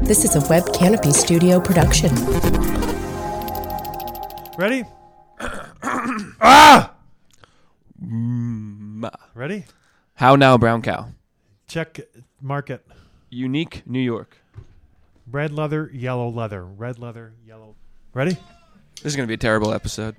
This is a Web Canopy Studio production. Ready? Ready? How now, brown cow? Check market. Unique, New York. Red leather, yellow leather. Red leather, yellow. Ready? This is going to be a terrible episode.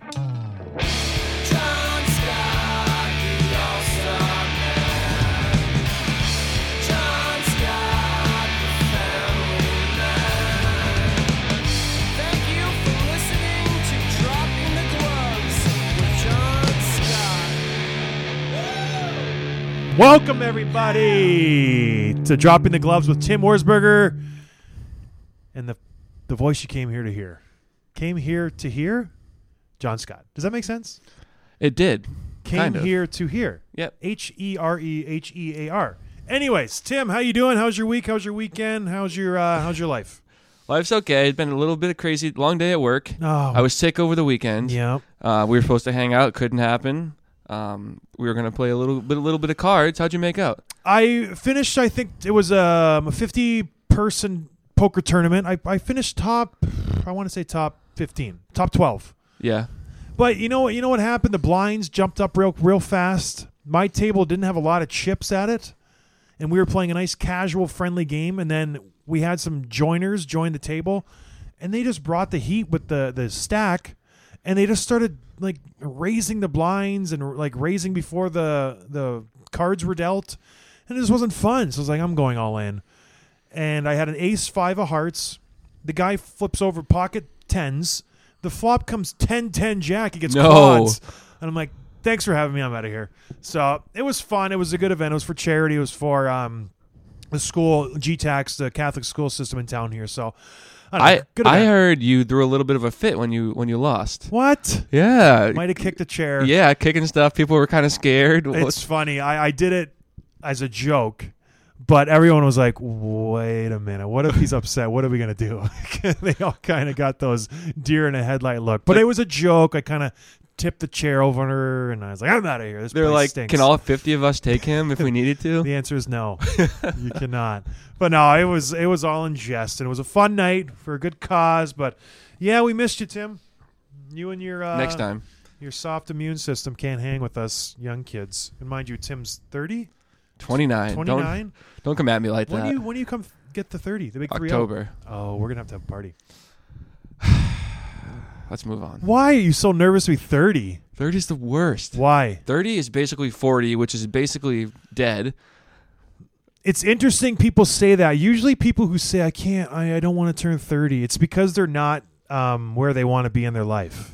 Welcome, everybody, to Dropping the Gloves with Tim Horsberger. And the voice you came here to hear. Came here to hear? John Scott. Does that make sense? It did. Came kind of. here to hear. Yep. Herehear. Anyways, Tim, how you doing? How's your week? How's your weekend? How's your life? Life's okay. It's been a little bit of crazy, long day at work. Oh, I was sick over the weekend. yeah. We were supposed to hang out. Couldn't happen. We were going to play a little bit of cards. How'd you make out? I finished, I think it was a 50-person poker tournament. I finished top 15, top 12. Yeah. But you know what happened? The blinds jumped up real fast. My table didn't have a lot of chips at it, and we were playing a nice casual friendly game, and then we had some joiners join the table, and they just brought the heat with the stack, and they just started like raising the blinds and like raising before the cards were dealt, and it just wasn't fun. So I was like, I'm going all in. And I had an ace 5 of hearts. The guy flips over pocket tens. The flop comes 10-10 jack. He gets quads. And I'm like, thanks for having me. I'm out of here. So it was fun. It was a good event. It was for charity. It was for the school, GTAX, the Catholic school system in town here. So I heard you threw a little bit of a fit when you lost. What? Yeah. Might have kicked a chair. Yeah, kicking stuff. People were kind of scared. It's funny. I did it as a joke. But everyone was like, wait a minute. What if he's upset? What are we going to do? They all kind of got those deer in a headlight look. But it was a joke. I kind of tipped the chair over on her, and I was like, I'm out of here. This They're place like, stinks. can all 50 of us take him if we needed to? The answer is no. You cannot. But no, it was all in jest. And it was a fun night for a good cause. But, yeah, we missed you, Tim. You and your next time. Your soft immune system can't hang with us young kids. And mind you, Tim's 30? 29. 29? Don't come at me like that. When do you come get the 30? The big 3-0? October. Oh, we're going to have a party. Let's move on. Why are you so nervous to be 30? 30 is the worst. Why? 30 is basically 40, which is basically dead. It's interesting people say that. Usually people who say, I don't want to turn 30, it's because they're not where they want to be in their life.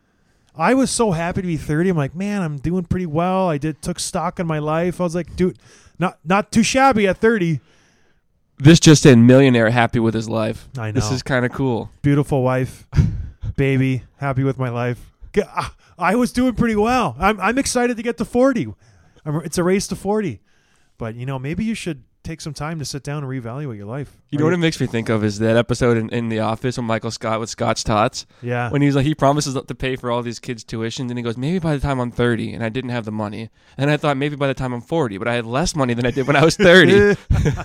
I was so happy to be 30. I'm like, man, I'm doing pretty well. I took stock in my life. I was like, dude, not too shabby at 30. This just in, millionaire happy with his life. I know. This is kind of cool. Beautiful wife, baby, happy with my life. I was doing pretty well. I'm excited to get to 40. It's a race to 40. But, maybe you should take some time to sit down and reevaluate your life. You know what it makes me think of is that episode in The Office when Michael Scott with Scotch Tots. Yeah. When he's like, he promises to pay for all these kids' tuition, and he goes, maybe by the time I'm 30, and I didn't have the money. And I thought maybe by the time I'm 40, but I had less money than I did when I was 30.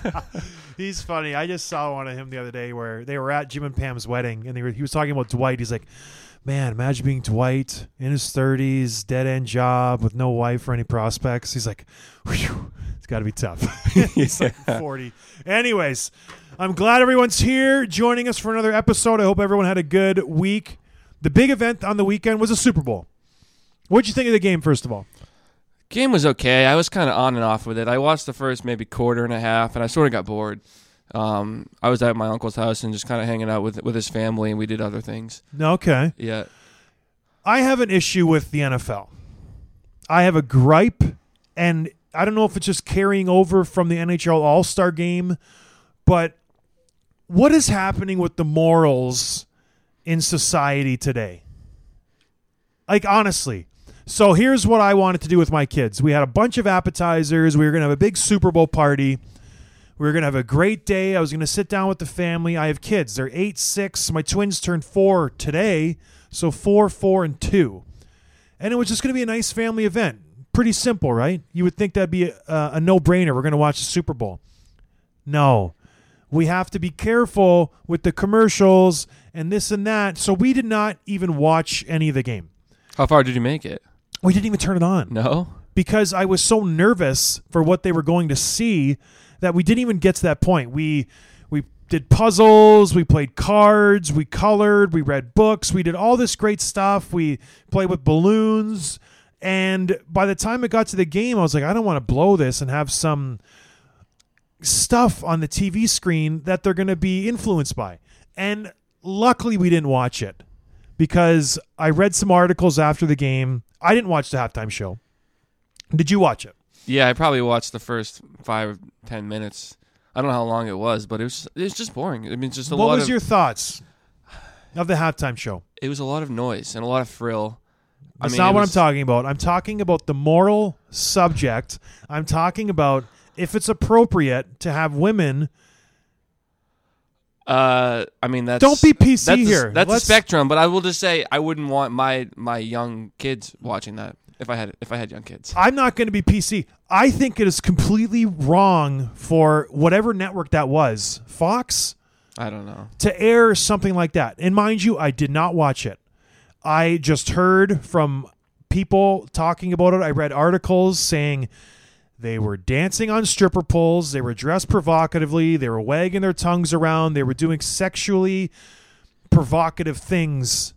He's funny. I just saw one of him the other day where they were at Jim and Pam's wedding, and he was talking about Dwight. He's like, man, imagine being Dwight in his 30s, dead-end job with no wife or any prospects. He's like, whew. Got to be tough. He's like 40. Anyways, I'm glad everyone's here joining us for another episode. I hope everyone had a good week. The big event on the weekend was a Super Bowl. What'd you think of the game, first of all? Game was okay. I was kind of on and off with it. I watched the first maybe quarter and a half, and I sort of got bored. I was at my uncle's house and just kind of hanging out with his family, and we did other things. Okay. Yeah. I have an issue with the NFL. I have a gripe, and I don't know if it's just carrying over from the NHL All-Star game, but what is happening with the morals in society today? Like, honestly. So here's what I wanted to do with my kids. We had a bunch of appetizers. We were going to have a big Super Bowl party. We were going to have a great day. I was going to sit down with the family. I have kids. They're 8, 6. My twins turned 4 today, so 4, 4, and 2. And it was just going to be a nice family event. Pretty simple, right? You would think that'd be a no-brainer. We're going to watch the Super Bowl. No. We have to be careful with the commercials and this and that. So we did not even watch any of the game. How far did you make it? We didn't even turn it on. No? Because I was so nervous for what they were going to see that we didn't even get to that point. We did puzzles, we played cards, we colored, we read books, we did all this great stuff. We played with balloons. And by the time it got to the game, I was like, I don't want to blow this and have some stuff on the TV screen that they're going to be influenced by. And luckily we didn't watch it because I read some articles after the game. I didn't watch the halftime show. Did you watch it? Yeah, I probably watched the first 5 or 10 minutes. I don't know how long it was, but it was just boring. I mean, just What was your thoughts of the halftime show? It was a lot of noise and a lot of frill. That's not what I'm talking about. I'm talking about the moral subject. I'm talking about if it's appropriate to have women. I mean, that's don't be PC here. That's a spectrum, but I will just say I wouldn't want my young kids watching that if I had young kids. I'm not going to be PC. I think it is completely wrong for whatever network that was, Fox. I don't know, to air something like that. And mind you, I did not watch it. I just heard from people talking about it. I read articles saying they were dancing on stripper poles. They were dressed provocatively. They were wagging their tongues around. They were doing sexually provocative things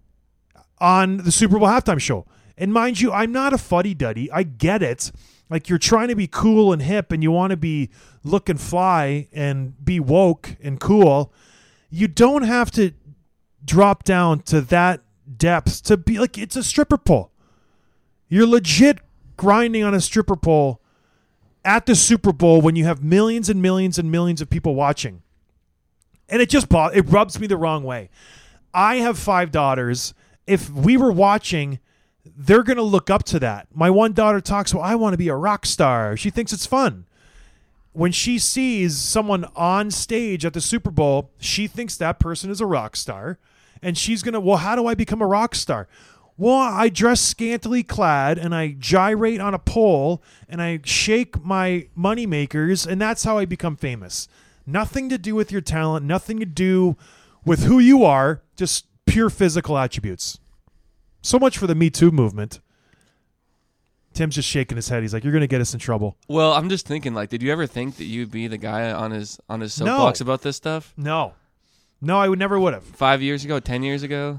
on the Super Bowl halftime show. And mind you, I'm not a fuddy-duddy. I get it. Like, you're trying to be cool and hip and you want to be looking fly and be woke and cool. You don't have to drop down to that depth to be like, it's a stripper pole. You're legit grinding on a stripper pole at the Super Bowl when you have millions and millions and millions of people watching. And it rubs me the wrong way. I have 5 daughters. If we were watching, they're going to look up to that. My one daughter talks, well, I want to be a rock star. She thinks it's fun. When she sees someone on stage at the Super Bowl, she thinks that person is a rock star. And she's going to, well, how do I become a rock star? Well, I dress scantily clad and I gyrate on a pole and I shake my money makers, and that's how I become famous. Nothing to do with your talent, nothing to do with who you are, just pure physical attributes. So much for the Me Too movement. Tim's just shaking his head. He's like, you're going to get us in trouble. Well, I'm just thinking, like, did you ever think that you'd be the guy on his soapbox about this stuff? No, I never would have. 5 years ago, 10 years ago?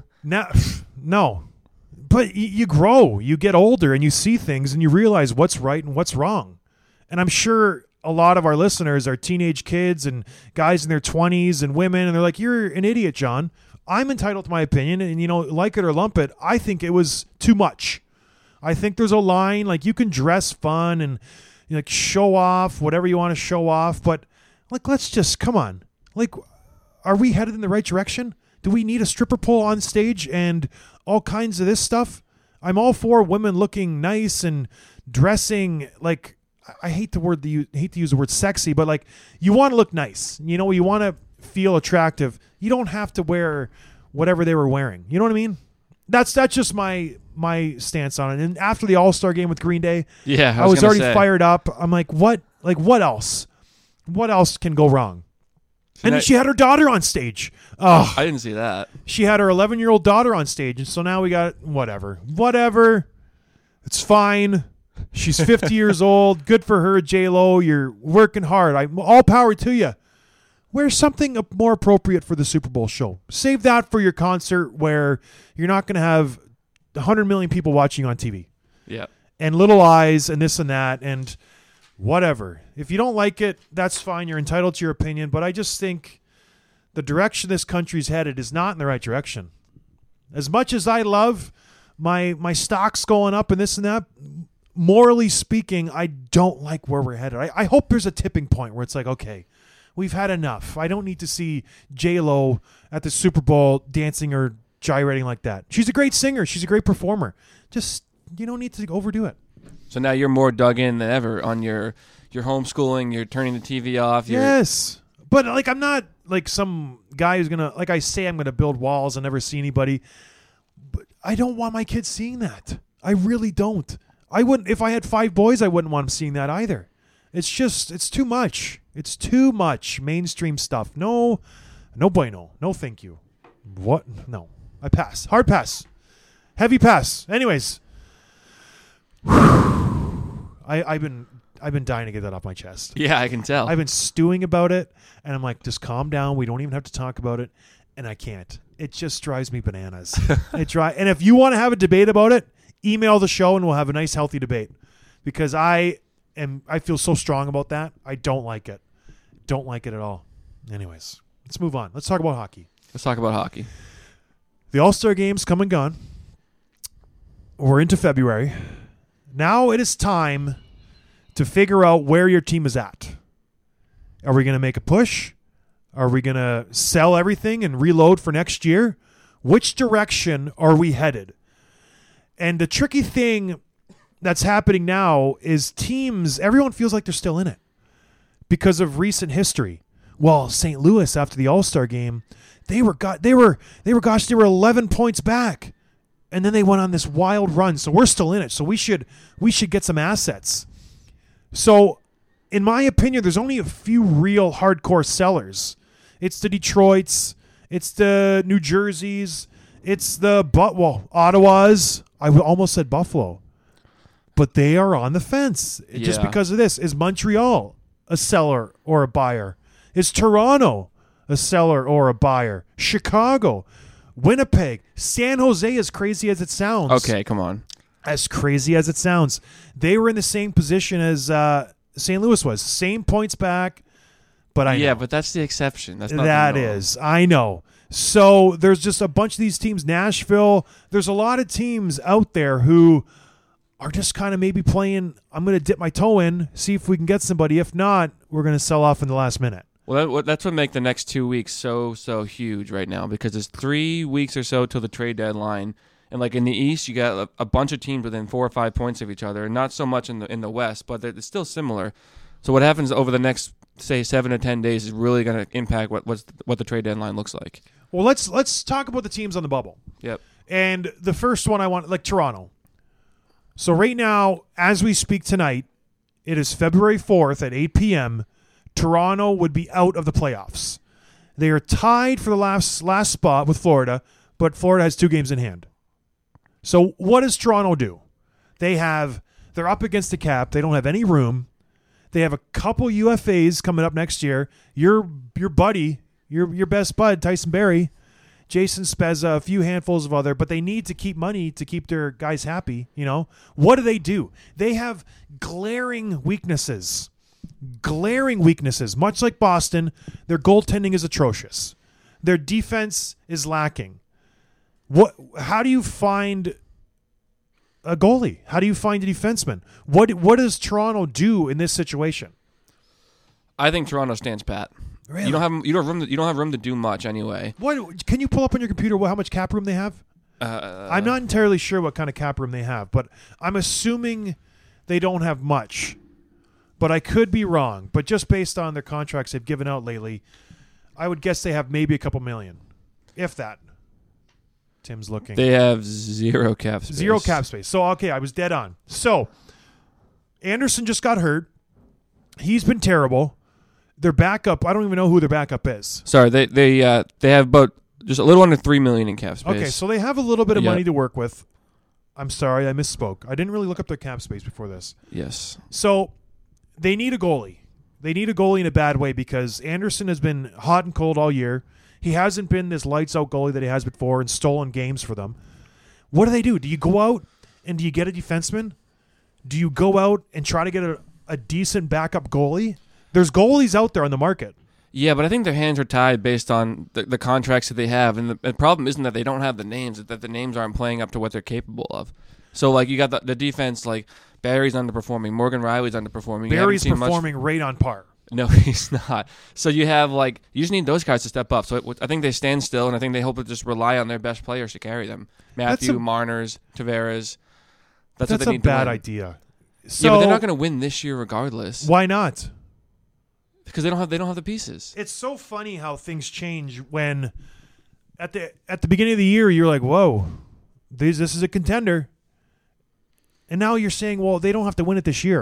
No. But you grow, you get older, and you see things, and you realize what's right and what's wrong. And I'm sure a lot of our listeners are teenage kids and guys in their 20s and women, and they're like, you're an idiot, John. I'm entitled to my opinion, and, like it or lump it, I think it was too much. I think there's a line, like, you can dress fun and like show off whatever you want to show off, but like, let's just, come on. Like, are we headed in the right direction? Do we need a stripper pole on stage and all kinds of this stuff? I'm all for women looking nice and dressing like, I hate to use the word sexy, but like, you want to look nice. You want to feel attractive. You don't have to wear whatever they were wearing. You know what I mean? That's just my stance on it. And after the All-Star game with Green Day, yeah, I was already fired up. I'm like, what? Like, what else? What else can go wrong? And then she had her daughter on stage. Oh, I didn't see that. She had her 11-year-old daughter on stage, and so now we got whatever. It's fine. She's 50 years old. Good for her, J-Lo. You're working hard. All power to you. Wear something more appropriate for the Super Bowl show. Save that for your concert where you're not going to have 100 million people watching on TV. Yeah. And little eyes and this and that and whatever. If you don't like it, that's fine. You're entitled to your opinion. But I just think the direction this country's headed is not in the right direction. As much as I love my stocks going up and this and that, morally speaking, I don't like where we're headed. I hope there's a tipping point where it's like, okay, we've had enough. I don't need to see J-Lo at the Super Bowl dancing or gyrating like that. She's a great singer. She's a great performer. Just, you don't need to overdo it. So now you're more dug in than ever on your homeschooling. You're turning the TV off. Yes. But like, I'm not like some guy who's going to, like I say, I'm going to build walls and never see anybody. But I don't want my kids seeing that. I really don't. I wouldn't, if I had 5 boys, I wouldn't want them seeing that either. It's too much. It's too much mainstream stuff. No bueno. No, thank you. What? No. I pass. Hard pass. Heavy pass. Anyways, I've been dying to get that off my chest. Yeah, I can tell. I've been stewing about it, and I'm like, just calm down. We don't even have to talk about it, and I can't. It just drives me bananas. And if you want to have a debate about it, email the show, and we'll have a nice, healthy debate. Because I feel so strong about that. I don't like it. Don't like it at all. Anyways, let's move on. Let's talk about hockey. Let's talk about hockey. The All-Star Game's come and gone. We're into February. Now it is time to figure out where your team is at. Are we going to make a push? Are we going to sell everything and reload for next year? Which direction are we headed? And the tricky thing that's happening now is teams, everyone feels like they're still in it because of recent history. Well, St. Louis after the All-Star game, they were 11 points back. And then they went on this wild run. So we're still in it. So we should get some assets. So in my opinion, there's only a few real hardcore sellers. It's the Detroits, it's the New Jerseys, it's the Ottawas. I almost said Buffalo. But they are on the fence just because of this. Is Montreal a seller or a buyer? Is Toronto a seller or a buyer? Chicago, Winnipeg, San Jose, as crazy as it sounds. Okay, come on. As crazy as it sounds. They were in the same position as St. Louis was. Same points back, but I know. Yeah, but that's the exception. That's not that the norm. is. I know. So there's just a bunch of these teams. Nashville, there's a lot of teams out there who are just kind of maybe playing, I'm going to dip my toe in, see if we can get somebody. If not, we're going to sell off in the last minute. Well, that's what makes the next 2 weeks so huge right now, because it's 3 weeks or so till the trade deadline, and like in the East, you got a bunch of teams within 4 or 5 points of each other, and not so much in the West, but it's still similar. So what happens over the next, say, 7 to 10 days is really going to impact what the trade deadline looks like. Well, let's talk about the teams on the bubble. Yep. And the first one I want, like Toronto. So right now, as we speak tonight, it is February 4th at 8 p.m., Toronto would be out of the playoffs. They are tied for the last spot with Florida, but Florida has 2 games in hand. So what does Toronto do? They're up against the cap. They don't have any room. They have a couple UFAs coming up next year. Your buddy, your best bud, Tyson Barrie, Jason Spezza, a few handfuls of other, but they need to keep money to keep their guys happy. You know, what do? They have glaring weaknesses. Much like Boston, their goaltending is atrocious. Their defense is lacking. How do you find a goalie? How do you find a defenseman? What does Toronto do in this situation? I think Toronto stands pat. Really? You don't have room to do much anyway. What can you pull up on your computer how much cap room they have? I'm not entirely sure what kind of cap room they have, but I'm assuming they don't have much. But I could be wrong. But just based on their contracts they've given out lately, I would guess they have maybe a couple million, if that. Tim's looking. They have 0 cap space. 0 cap space. So, okay, I was dead on. So, Anderson just got hurt. He's been terrible. Their backup, I don't even know who their backup is. Sorry, they have about just a little under $3 million in cap space. Okay, so they have a little bit of money to work with. I'm sorry, I misspoke. I didn't really look up their cap space before this. Yes. So, they need a goalie. They need a goalie in a bad way because Anderson has been hot and cold all year. He hasn't been this lights-out goalie that he has before and stolen games for them. What do? Do you go out and do you get a defenseman? Do you go out and try to get a decent backup goalie? There's goalies out there on the market. Yeah, but I think their hands are tied based on the contracts that they have. And the problem isn't that they don't have the names, it's that the names aren't playing up to what they're capable of. So, like, you got the defense, like, Barry's underperforming. Morgan Riley's underperforming. Barry's performing right on par. No, he's not. So you just need those guys to step up. So I think they stand still, and I think they hope to just rely on their best players to carry them. Matthew, Marners, Tavares. That's what they need to win. That's a bad idea. So, yeah, but they're not going to win this year regardless. Why not? Because they don't have the pieces. It's so funny how things change when at the beginning of the year you're like, whoa, this is a contender. And now you're saying, well, they don't have to win it this year.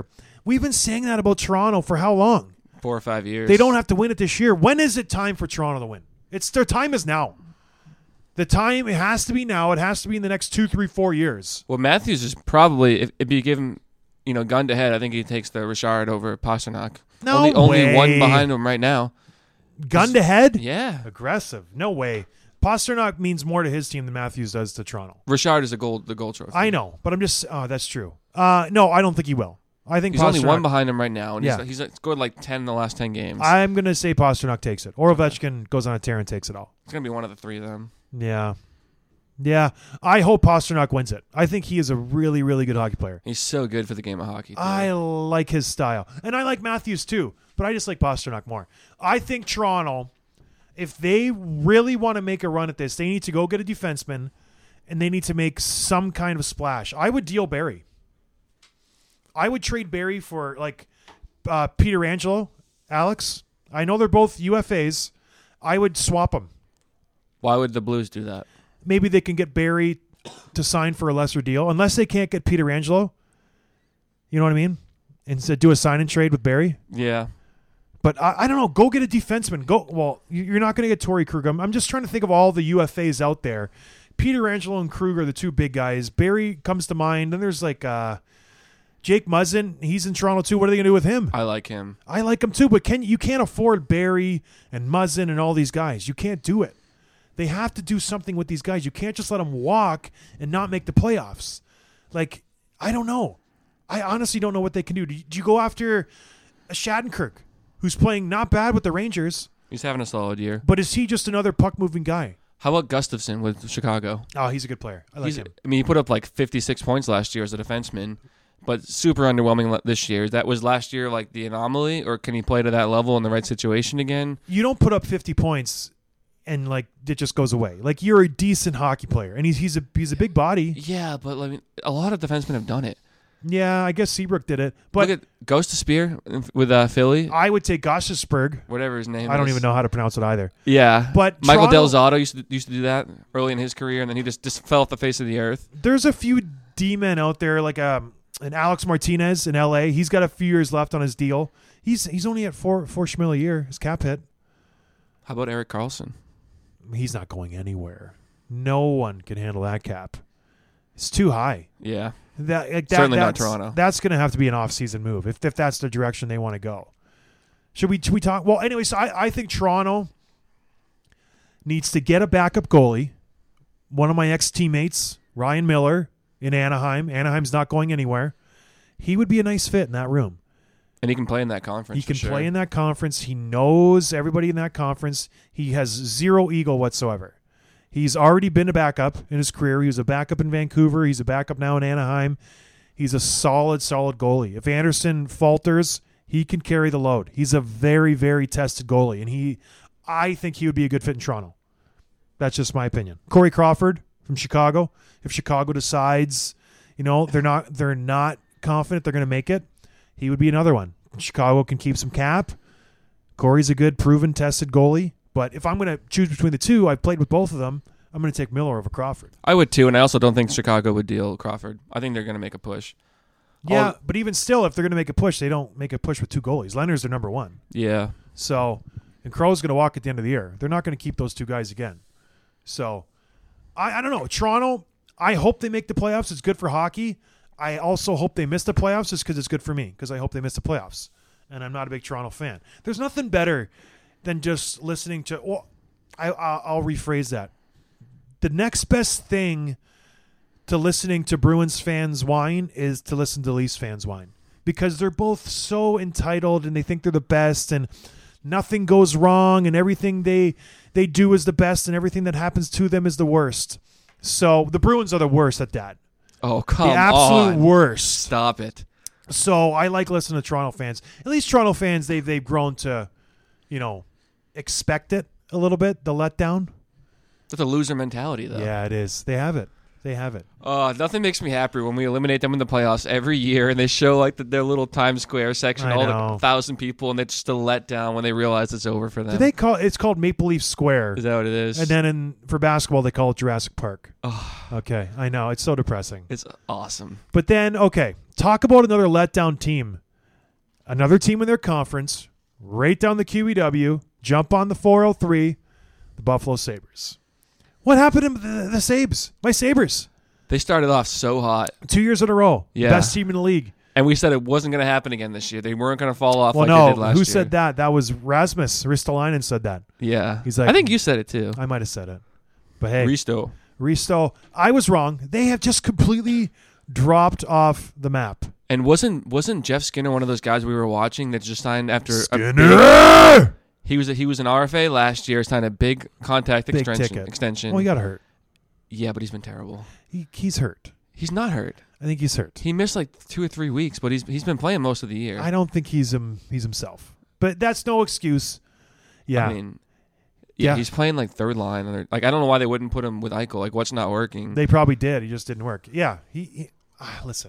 We've been saying that about Toronto for how long? 4 or 5 years. They don't have to win it this year. When is it time for Toronto to win? Their time is now. The time, it has to be now. It has to be in the next 2, 3, 4 years. Well, Matthews is probably, if you give him, gun to head, I think he takes the Richard over Pasternak. No Only way. one behind him right now. Gun to head? Yeah. Aggressive. No way. Pasternak means more to his team than Matthews does to Toronto. Richard is the gold trophy. I know, but I'm just, that's true. No, I don't think he will. I think he's Pasternak, only one behind him right now, and Yeah. he's scored like 10 in the last 10 games. I'm going to say Pasternak takes it. Or Ovechkin goes on a tear and takes it all. It's going to be one of the three of them. Yeah. Yeah. I hope Pasternak wins it. I think he is a really, really good hockey player. He's so good for the game of hockey. Too. I like his style. And I like Matthews too, but I just like Pasternak more. I think Toronto, if they really want to make a run at this, they need to go get a defenseman and they need to make some kind of splash. I would deal Barrie. I would trade Barrie for like Peter Angelo, Alex. I know they're both UFAs. I would swap them. Why would the Blues do that? Maybe they can get Barrie to sign for a lesser deal, unless they can't get Peter Angelo. You know what I mean? Instead, do a sign and trade with Barrie. Yeah. But I don't know. Go get a defenseman. Well, you're not going to get Torrey Krug. I'm just trying to think of all the UFAs out there. Peter Angelo and Krug are the two big guys. Barrie comes to mind. Then there's like Jake Muzzin. He's in Toronto too. What are they going to do with him? I like him. I like him too. But you can't afford Barrie and Muzzin and all these guys. You can't do it. They have to do something with these guys. You can't just let them walk and not make the playoffs. Like, I don't know. I honestly don't know what they can do. Do you go after a Shattenkirk, who's playing not bad with the Rangers? He's having a solid year. But is he just another puck-moving guy? How about Gustafsson with Chicago? Oh, he's a good player. I like him. I mean, he put up like 56 points last year as a defenseman, but super underwhelming this year. That was last year like the anomaly, or can he play to that level in the right situation again? You don't put up 50 points and like it just goes away. Like, you're a decent hockey player, and he's a big body. Yeah, but I mean, a lot of defensemen have done it. Yeah, I guess Seabrook did it. But look at Ghost of Spear with Philly. I would take Gostisberg. Whatever his name is. I don't even know how to pronounce it either. Yeah. But Michael Toronto, Del Zotto used to do that early in his career, and then he just fell off the face of the earth. There's a few D-men out there, like an Alex Martinez in L.A. He's got a few years left on his deal. He's only at $4 million a year, his cap hit. How about Erik Karlsson? He's not going anywhere. No one can handle that cap. It's too high. Yeah. Certainly not Toronto. That's going to have to be an off-season move if that's the direction they want to go. Should we talk? Well, anyway, so I think Toronto needs to get a backup goalie. One of my ex-teammates, Ryan Miller, in Anaheim. Anaheim's not going anywhere. He would be a nice fit in that room. And he can play in that conference. He can play in that conference. He knows everybody in that conference. He has zero ego whatsoever. He's already been a backup in his career. He was a backup in Vancouver. He's a backup now in Anaheim. He's a solid goalie. If Anderson falters, he can carry the load. He's a very, very tested goalie, and I think he would be a good fit in Toronto. That's just my opinion. Corey Crawford from Chicago. If Chicago decides, they're not confident they're going to make it, he would be another one. Chicago can keep some cap. Corey's a good, proven, tested goalie. But if I'm going to choose between the two, I've played with both of them. I'm going to take Miller over Crawford. I would too, and I also don't think Chicago would deal Crawford. I think they're going to make a push. Yeah, but even still, if they're going to make a push, they don't make a push with two goalies. Leonard's their number one. Yeah. So, and Crow's going to walk at the end of the year. They're not going to keep those two guys again. So, I don't know. Toronto, I hope they make the playoffs. It's good for hockey. I also hope they miss the playoffs just because it's good for me, because I hope they miss the playoffs. And I'm not a big Toronto fan. There's nothing better than just listening to... Well, I'll rephrase that. The next best thing to listening to Bruins fans whine is to listen to Leafs fans whine, because they're both so entitled and they think they're the best and nothing goes wrong and everything they do is the best and everything that happens to them is the worst. So the Bruins are the worst at that. Oh, come on. The absolute worst. Stop it. So I like listening to Toronto fans. At least Toronto fans, they've grown to, expect it a little bit, the letdown. That's a loser mentality, though. Yeah, it is. They have it. Nothing makes me happier when we eliminate them in the playoffs every year, and they show like their little Times Square section, all the 1,000 people, and it's just a letdown when they realize it's over for them. It's called Maple Leaf Square? Is that what it is? And then for basketball, they call it Jurassic Park. Oh, okay, I know. It's so depressing. It's awesome. But then, okay, talk about another letdown team Another team in their conference, right down the QEW, jump on the 403, the Buffalo Sabres. What happened to the Sabres? My Sabres. They started off so hot. 2 years in a row. Yeah. Best team in the league. And we said it wasn't going to happen again this year. They weren't going to fall off Well, like they did last who year. said that? That was Rasmus Ristolainen said that. Yeah. He's like, I think you said it too. I might have said it. But hey, Risto. I was wrong. They have just completely dropped off the map. And wasn't Jeff Skinner one of those guys we were watching that just signed after Skinner! He was an RFA last year, signed a big contract Big extension. Well, he got hurt. Yeah, but he's been terrible. He's hurt. He's not hurt. I think he's hurt. He missed like 2 or 3 weeks, but he's been playing most of the year. I don't think he's himself. But that's no excuse. Yeah. I mean, yeah, he's playing like third line. Like I don't know why they wouldn't put him with Eichel. Like what's not working? They probably did. He just didn't work. Yeah. Listen.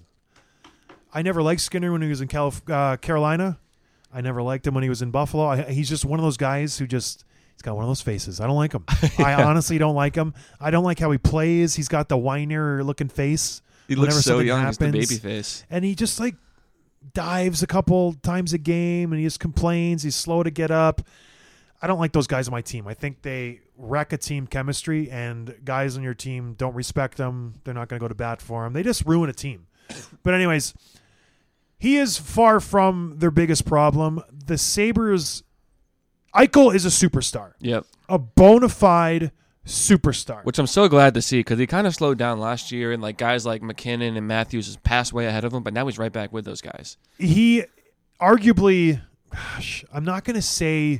I never liked Skinner when he was in Carolina. I never liked him when he was in Buffalo. He's just one of those guys who he's got one of those faces. I don't like him. Yeah. I honestly don't like him. I don't like how he plays. He's got the whiner looking face. He looks so something young. He's the happens. baby face. And he just like dives a couple times a game and he just complains. He's slow to get up. I don't like those guys on my team. I think they wreck a team chemistry, and guys on your team don't respect them. They're not going to go to bat for him. They just ruin a team. But anyways, he is far from their biggest problem. The Sabres, Eichel is a superstar. Yep. A bona fide superstar. Which I'm so glad to see because he kind of slowed down last year, and like guys like McKinnon and Matthews has passed way ahead of him, but now he's right back with those guys. He arguably, I'm not going to say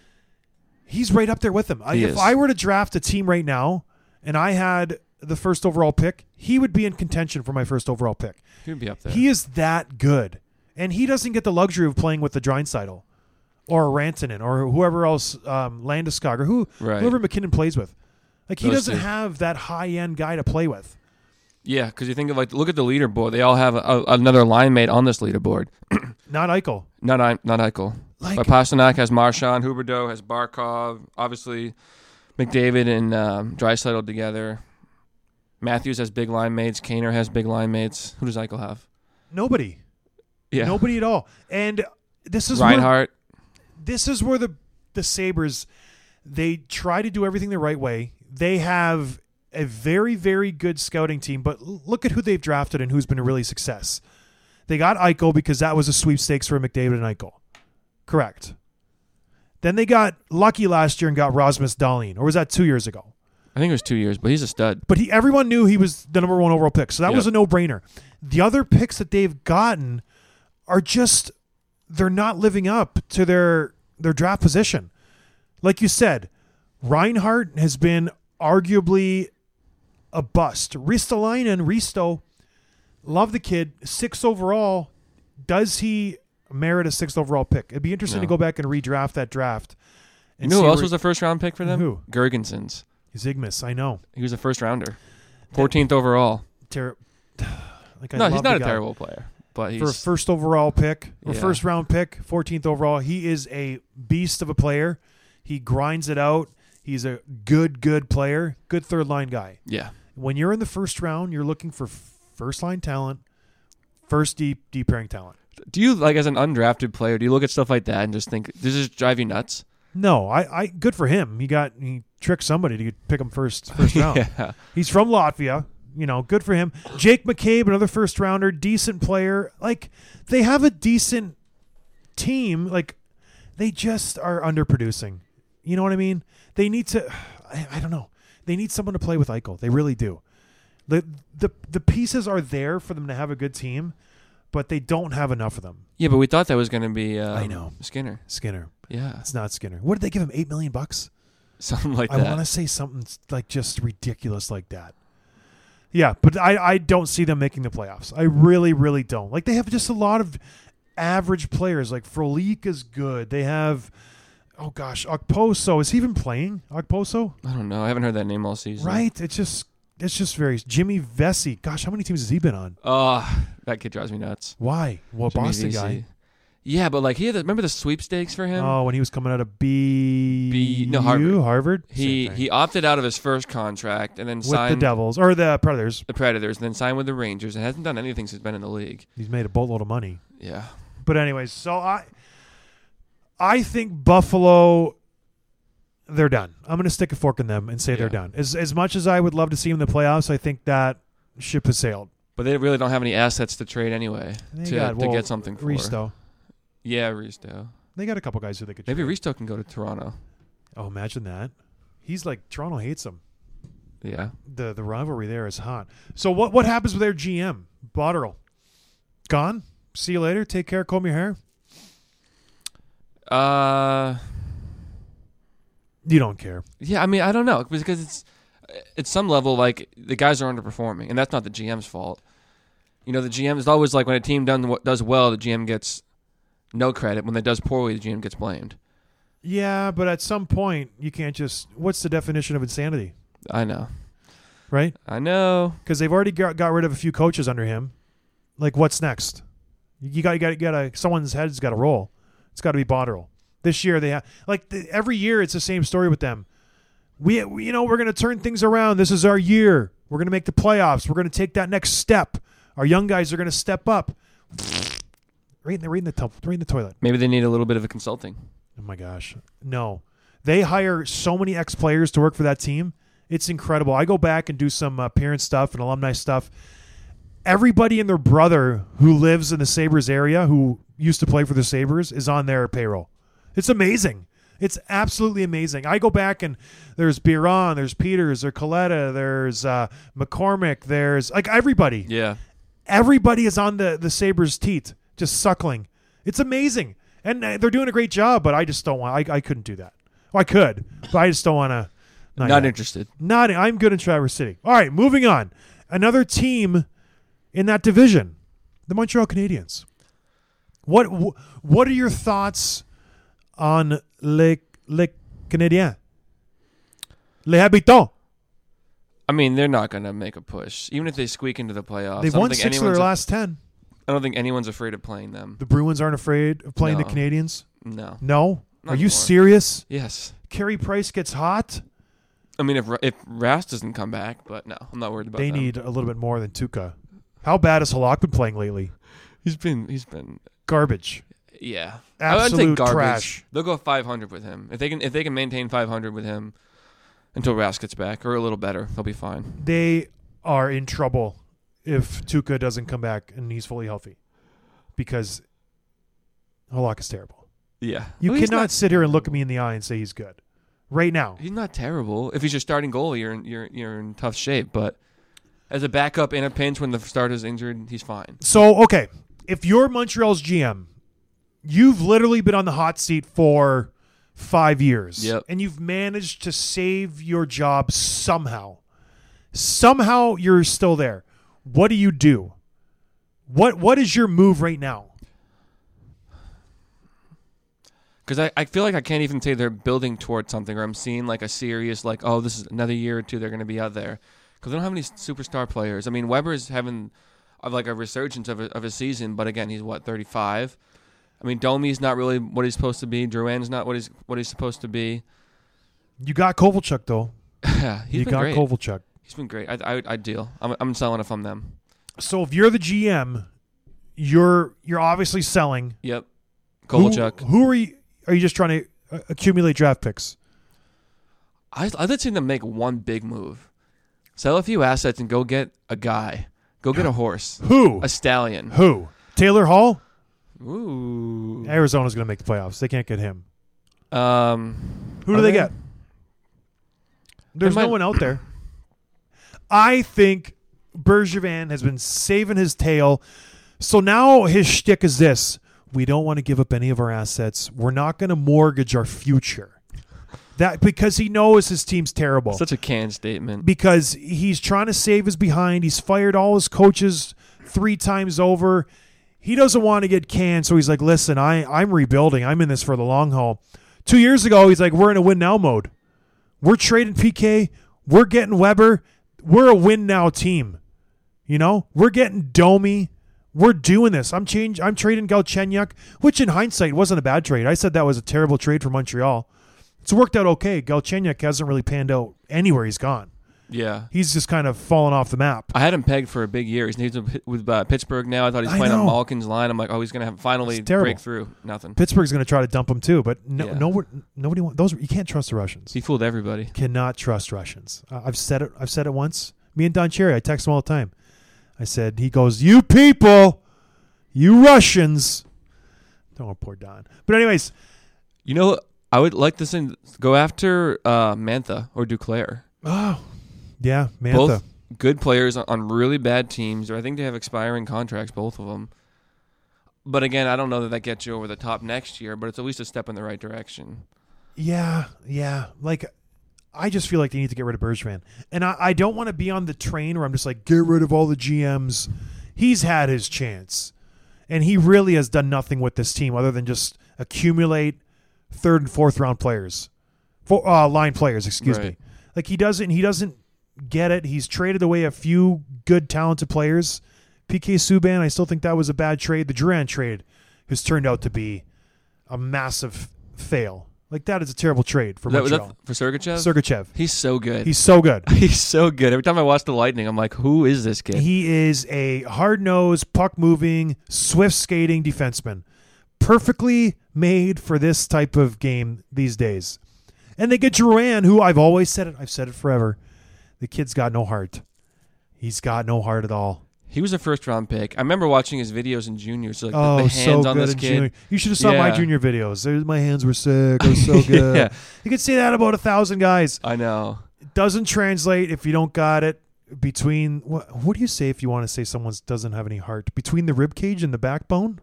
he's right up there with them. If I were to draft a team right now and I had the first overall pick, he would be in contention for my first overall pick. He would be up there. He is that good. And he doesn't get the luxury of playing with the Draisaitl or Rantanen or whoever else, Landeskog or whoever McKinnon plays with. Like he doesn't have that high-end guy to play with. Yeah, because you think of look at the leaderboard. They all have another line mate on this leaderboard. Not Eichel. Not Eichel. But Pasternak has Marchand, Huberdeau has Barkov, obviously McDavid and Draisaitl together. Matthews has big line mates. Kaner has big line mates. Who does Eichel have? Nobody. Yeah. Nobody at all. And this is Reinhart. This is where the Sabres, they try to do everything the right way. They have a very, very good scouting team, but look at who they've drafted and who's been a really success. They got Eichel because that was a sweepstakes for McDavid and Eichel. Correct. Then they got lucky last year and got Rasmus Dahlin, or was that 2 years ago? I think it was 2 years, but he's a stud. But everyone knew he was the number one overall pick, so that was a no-brainer. The other picks that they've gotten are just, they're not living up to their draft position. Like you said, Reinhart has been arguably a bust. Risto, love the kid, 6th overall. Does he merit a 6th overall pick? It'd be interesting to go back and redraft that draft. You know who else was a first-round pick for them? Who? Gergensons. Zygmus, I know. He was a first-rounder. 14th overall. No, he's not a terrible player. But for a first overall pick or Yeah. first round pick, 14th overall, he is a beast of a player. He grinds it out. He's a good player, good third line guy. Yeah. When you're in the first round, you're looking for first line talent, first deep pairing talent. Do you, like, as an undrafted player, do you look at stuff like that and just think, does this drive you nuts? No, I good for him. He tricked somebody to pick him first round. Yeah. He's from Latvia. Good for him. Jake McCabe, another first rounder, decent player. Like, they have a decent team. Like, they just are underproducing. You know what I mean? They need to, I don't know. They need someone to play with Eichel. They really do. The pieces are there for them to have a good team, but they don't have enough of them. Yeah, but we thought that was going to be I know. Skinner. Yeah. It's not Skinner. What did they give him? $8 million? Something like I that. want to say something like just ridiculous like that. Yeah, but I don't see them making the playoffs. I really, really don't. Like, they have just a lot of average players. Like, Frolik is good. They have, Okposo. Is he even playing, Okposo? I don't know. I haven't heard that name all season. Right. It's just very. Jimmy Vesey. Gosh, how many teams has he been on? Oh, that kid drives me nuts. Why? Well, Jimmy Boston Vesey. guy. Yeah, but like remember the sweepstakes for him? Oh, when he was coming out of Harvard. He opted out of his first contract and then with signed the Devils or the Predators. The Predators, and then signed with the Rangers and hasn't done anything since he's been in the league. He's made a boatload of money. Yeah. But anyways, so I think Buffalo, they're done. I'm going to stick a fork in them and say they're done. As much as I would love to see them in the playoffs, I think that ship has sailed. But they really don't have any assets to trade anyway to get something for. Risto. Yeah, Risto. They got a couple guys who they could Maybe trade. Risto can go to Toronto. Oh, imagine that. He's like, Toronto hates him. Yeah. The rivalry there is hot. So what happens with their GM, Botterill? Gone? See you later. Take care. Comb your hair. You don't care. Yeah, I mean, I don't know because it's at some level like the guys are underperforming, and that's not the GM's fault. You know, the GM is always like when a team does well, the GM gets no credit. When they does poorly, the GM gets blamed. Yeah, but at some point you can't just. What's the definition of insanity? I know. Right? I know. Because they've already got rid of a few coaches under him. Like, what's next? You got someone's head's got to roll. It's got to be Botterill. This year they have every year it's the same story with them. We're going to turn things around. This is our year. We're going to make the playoffs. We're going to take that next step. Our young guys are going to step up. Right in the toilet. Maybe they need a little bit of a consulting. Oh my gosh, no! They hire so many ex-players to work for that team. It's incredible. I go back and do some parent stuff and alumni stuff. Everybody and their brother who lives in the Sabres area, who used to play for the Sabres, is on their payroll. It's amazing. It's absolutely amazing. I go back and there's Biron, there's Peters, there's Coletta, there's McCormick, there's like everybody. Yeah. Everybody is on the Sabres' teat, just suckling. It's amazing. And they're doing a great job, but I just don't want. I couldn't do that. Well, I could, but I just don't want to. Not interested. I'm good in Traverse City. All right, moving on. Another team in that division, the Montreal Canadiens. What are your thoughts on les Canadiens? Les Habitants. I mean, they're not going to make a push, even if they squeak into the playoffs. They've won 6 of their last 10. I don't think anyone's afraid of playing them. The Bruins aren't afraid of playing the Canadiens? No. No? Not Are you anymore. serious? Yes. Carey Price gets hot? I mean, if Rast doesn't come back, but no, I'm not worried about They them. need a little bit more than Tuukka. How bad has Halak been playing lately? He's been garbage. yeah. I Absolute would say garbage. trash. They'll go 500 with him. If they can maintain 500 with him until Rast gets back or a little better, they'll be fine. They are in trouble if Tuukka doesn't come back and he's fully healthy, because Halak is terrible. Yeah. You Well, he's cannot not- sit here and look at me in the eye and say he's good right now. He's not terrible. If he's your starting goalie, you're in tough shape. But as a backup in a pinch when the starter's injured, he's fine. So, okay, if you're Montreal's GM, you've literally been on the hot seat for 5 years. Yep. And you've managed to save your job somehow. Somehow you're still there. What do you do? What is your move right now? Because I feel like I can't even say they're building towards something, or I'm seeing like a serious this is another year or two they're going to be out there. Because they don't have any superstar players. I mean, Weber's having like a resurgence of a season, but again, he's 35. I mean, Domi's not really what he's supposed to be. Drouin's not what he's supposed to be. You got Kovalchuk, though. Yeah, You got great. Kovalchuk. He's been great. I'd deal. I'm selling if I'm them. So if you're the GM, you're obviously selling. Yep. Kovalchuk. Who are you? Are you just trying to accumulate draft picks? I'd like to see them make one big move. Sell a few assets and go get a guy. Go get a horse. Who? A stallion. Who? Taylor Hall? Ooh. Arizona's going to make the playoffs. They can't get him. Who do Are they they? get? There's might- no one out there. I think Bergevin has been saving his tail. So now his shtick is this. We don't want to give up any of our assets. We're not going to mortgage our future. That because he knows his team's terrible. Such a canned statement. Because he's trying to save his behind. He's fired all his coaches 3 times over. He doesn't want to get canned, so he's like, listen, I'm rebuilding. I'm in this for the long haul. 2 years ago, he's like, we're in a win-now mode. We're trading PK. We're getting Weber. We're a win-now team. You know? We're getting Domi. We're doing this. I'm trading Galchenyuk, which in hindsight wasn't a bad trade. I said that was a terrible trade for Montreal. It's worked out okay. Galchenyuk hasn't really panned out anywhere he's gone. Yeah. He's just kind of fallen off the map. I had him pegged for a big year. He's with Pittsburgh now. I thought he's playing on Malkin's line. I'm like, oh, he's going to finally break through. Nothing. Pittsburgh's going to try to dump him too, but Yeah. nobody wants those. You can't trust the Russians. He fooled everybody. Cannot trust Russians. I've said it once. Me and Don Cherry, I text him all the time. I said, he goes, "You people, you Russians." Oh, poor Don. But anyways, You know, I would like to go after Mantha or Duclair. oh yeah, Mantha. Both good players on really bad teams, or I think they have expiring contracts, both of them. But again, I don't know that gets you over the top next year, but it's at least a step in the right direction. Yeah. Like, I just feel like they need to get rid of Bergevin. And I don't want to be on the train where I'm just like, get rid of all the GMs. He's had his chance. And he really has done nothing with this team other than just accumulate third and fourth round players. Line players, excuse me. Like, he doesn't get it. He's traded away a few good, talented players. PK Subban, I still think that was a bad trade. The Duran trade has turned out to be a massive fail. Like, that is a terrible trade for Montreal. For Sergachev? Sergachev. He's so good. He's so good. He's so good. Every time I watch the Lightning, I'm like, who is this kid? He is a hard-nosed, puck-moving, swift-skating defenseman. Perfectly made for this type of game these days. And they get Drouin, who I've always said it. I've said it forever. The kid's got no heart. He's got no heart at all. He was a first-round pick. I remember watching his videos in junior. So like the hands so on good this in kid. junior. You should have saw my junior videos. My hands were sick. I was so good. Yeah. You could say that about 1,000 guys. I know. It doesn't translate if you don't got it between. What do you say if you want to say someone doesn't have any heart? Between the rib cage and the backbone?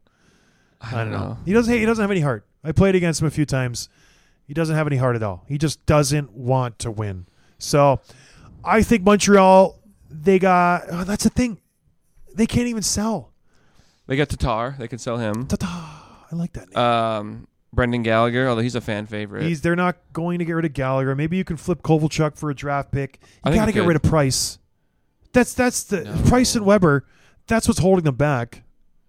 I don't know. He doesn't have any heart. I played against him a few times. He doesn't have any heart at all. He just doesn't want to win. So I think Montreal, that's the thing. They can't even sell. They got Tatar. They can sell him. I like that name. Brendan Gallagher, although he's a fan favorite. They're not going to get rid of Gallagher. Maybe you can flip Kovalchuk for a draft pick. You I think got to you get could. rid of Price. That's the No. Price and Weber. That's what's holding them back.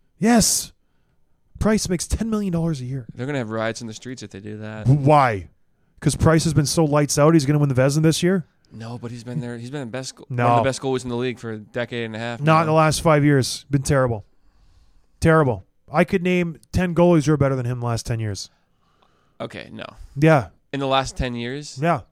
Yes. Price makes $10 million a year. They're going to have riots in the streets if they do that. Why? Because Price has been so lights out. He's going to win the Vezina this year? No, but he's been there. He's been one of No. the best goalies in the league for a decade and a half. Not in the last 5 years. Been terrible. Terrible. I could name 10 goalies who are better than him the last 10 years. Okay, no. Yeah. In the last 10 years? Yeah.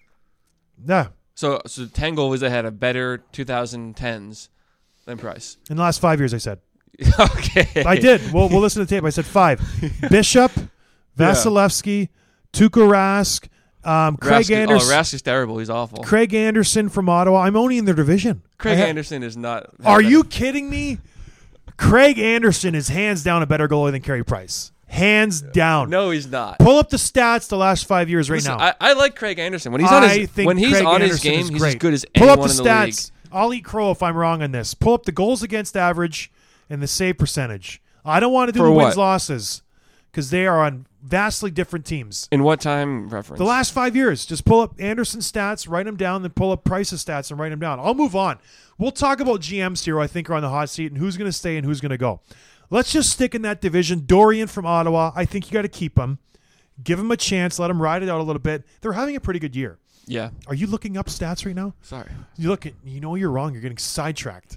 Yeah. So 10 goalies that had a better 2010s than Price. In the last 5 years, I said. Okay. I did. We'll listen to the tape. I said 5. Bishop, Vasilevsky, Tuukka Rask, Craig Anderson. Rask is terrible. He's awful. Craig Anderson from Ottawa. I'm only in their division. Craig Anderson is not. Are you kidding me? Craig Anderson is hands down a better goalie than Carey Price. Hands down. No, he's not. Pull up the stats the last 5 years Listen, now. I like Craig Anderson. When he's on his think when he's Craig on his Anderson game, is he's great. as good as Pull up anyone the in the league. stats. I'll eat crow if I'm wrong on this. Pull up the goals against average and the save percentage. I don't want to do For the what? wins losses because they are on vastly different teams. In what time reference? The last 5 years, just pull up Anderson's stats, write them down, then pull up Price's stats and write them down. I'll move on. We'll talk about GMs here who I think are on the hot seat and who's going to stay and who's going to go. Let's just stick in that division. Dorian from Ottawa, I think you got to keep him. Give him a chance. Let him ride it out a little bit. They're having a pretty good year. Yeah. Are you looking up stats right now? Sorry. You know you're wrong. You're getting sidetracked.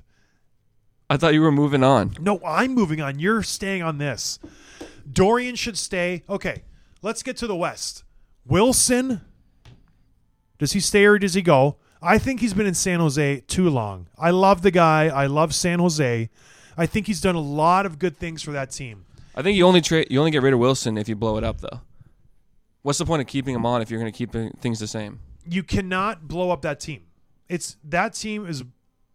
I thought you were moving on. No, I'm moving on. You're staying on this. Dorian should stay. Okay, let's get to the West. Wilson, does he stay or does he go? I think he's been in San Jose too long. I love the guy. I love San Jose. I think he's done a lot of good things for that team. I think you only get rid of Wilson if you blow it up, though. What's the point of keeping him on if you're going to keep things the same? You cannot blow up that team. That team is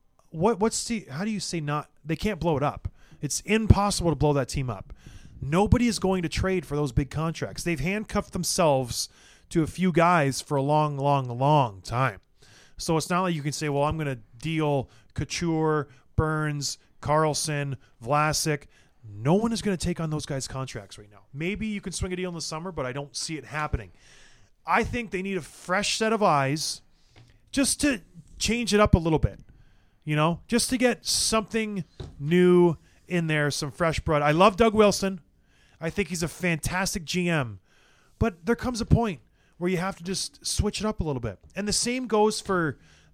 how do you say not? They can't blow it up. It's impossible to blow that team up. Nobody is going to trade for those big contracts. They've handcuffed themselves to a few guys for a long, long, long time. So it's not like you can say, well, I'm going to deal Couture, Burns, Carlson, Vlasic. No one is going to take on those guys' contracts right now. Maybe you can swing a deal in the summer, but I don't see it happening. I think they need a fresh set of eyes just to change it up a little bit, just to get something new in there, some fresh blood. I love Doug Wilson. I think he's a fantastic GM. But there comes a point where you have to just switch it up a little bit. And the same goes for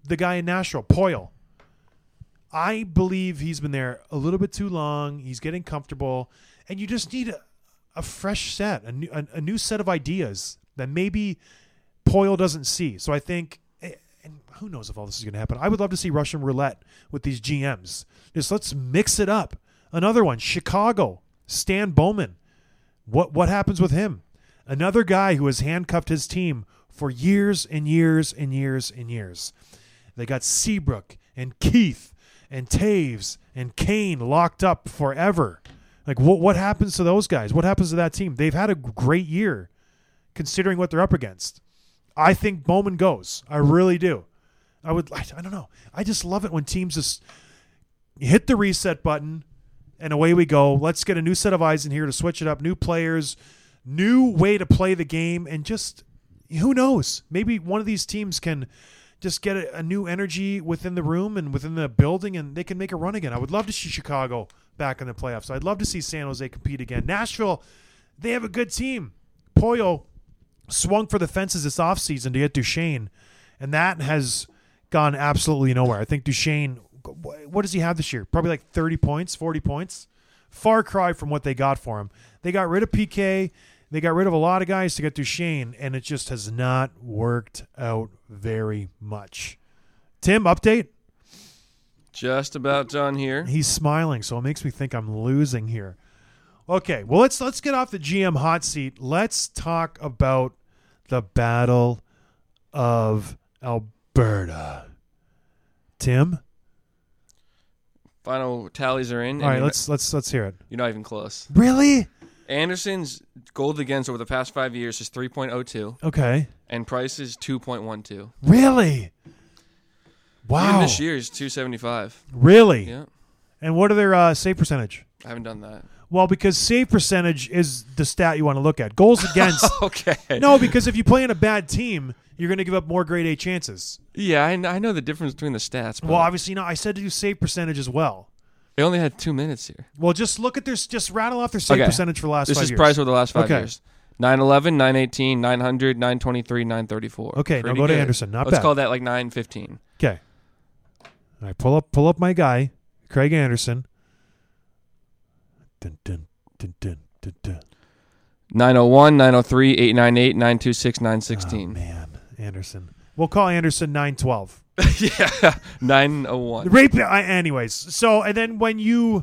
the guy in Nashville, Poyle. I believe he's been there a little bit too long. He's getting comfortable, and you just need a fresh set, a new set of ideas that maybe Poyle doesn't see. So I think, and who knows if all this is going to happen. I would love to see Russian roulette with these GMs. Just let's mix it up. Another one, Chicago, Stan Bowman. What happens with him? Another guy who has handcuffed his team for years and years and years and years. They got Seabrook and Keith and Taves and Kane locked up forever. Like, what happens to those guys? What happens to that team? They've had a great year considering what they're up against. I think Bowman goes. I really do. I don't know. I just love it when teams just hit the reset button and away we go. Let's get a new set of eyes in here to switch it up. New players, new way to play the game, and just, who knows? Maybe one of these teams can just get a new energy within the room and within the building, and they can make a run again. I would love to see Chicago back in the playoffs. I'd love to see San Jose compete again. Nashville, they have a good team. Poyo swung for the fences this offseason to get Duchesne, and that has gone absolutely nowhere. I think Duchesne, what does he have this year? Probably like 30 points, 40 points. Far cry from what they got for him. They got rid of PK. They got rid of a lot of guys to get Duchesne, and it just has not worked out very much. Tim, update? Just about done here. He's smiling, so it makes me think I'm losing here. Okay, well, let's get off the GM hot seat. Let's talk about the Battle of Alberta. Tim? Final tallies are in. All right, let's hear it. You're not even close. Really? Anderson's goals against over the past 5 years is 3.02. Okay. And Price is 2.12. Really? Wow. Even this year is 275. Really? Yeah. And what are their save percentage? I haven't done that. Well, because save percentage is the stat you want to look at. Goals against. Okay. No, because if you play in a bad team, you're going to give up more grade A chances. Yeah, I know the difference between the stats. But Well, obviously, no. I said to do save percentage as well. they only had 2 minutes here. Well, just look at their, just rattle off their save percentage for the last 5 years. This is Price over the last 5 Okay. years. 911, 918, 900, 923, 934. Okay, now Pretty go to good. Anderson. Not Let's bad. call that like 915. Okay. All right, pull up my guy, Craig Anderson. Dun, dun, dun, dun, dun, dun. 901, 903, 898, 926, 916. Oh, man, Anderson. We'll call Anderson 912. Yeah, 901. Anyways, so and then when you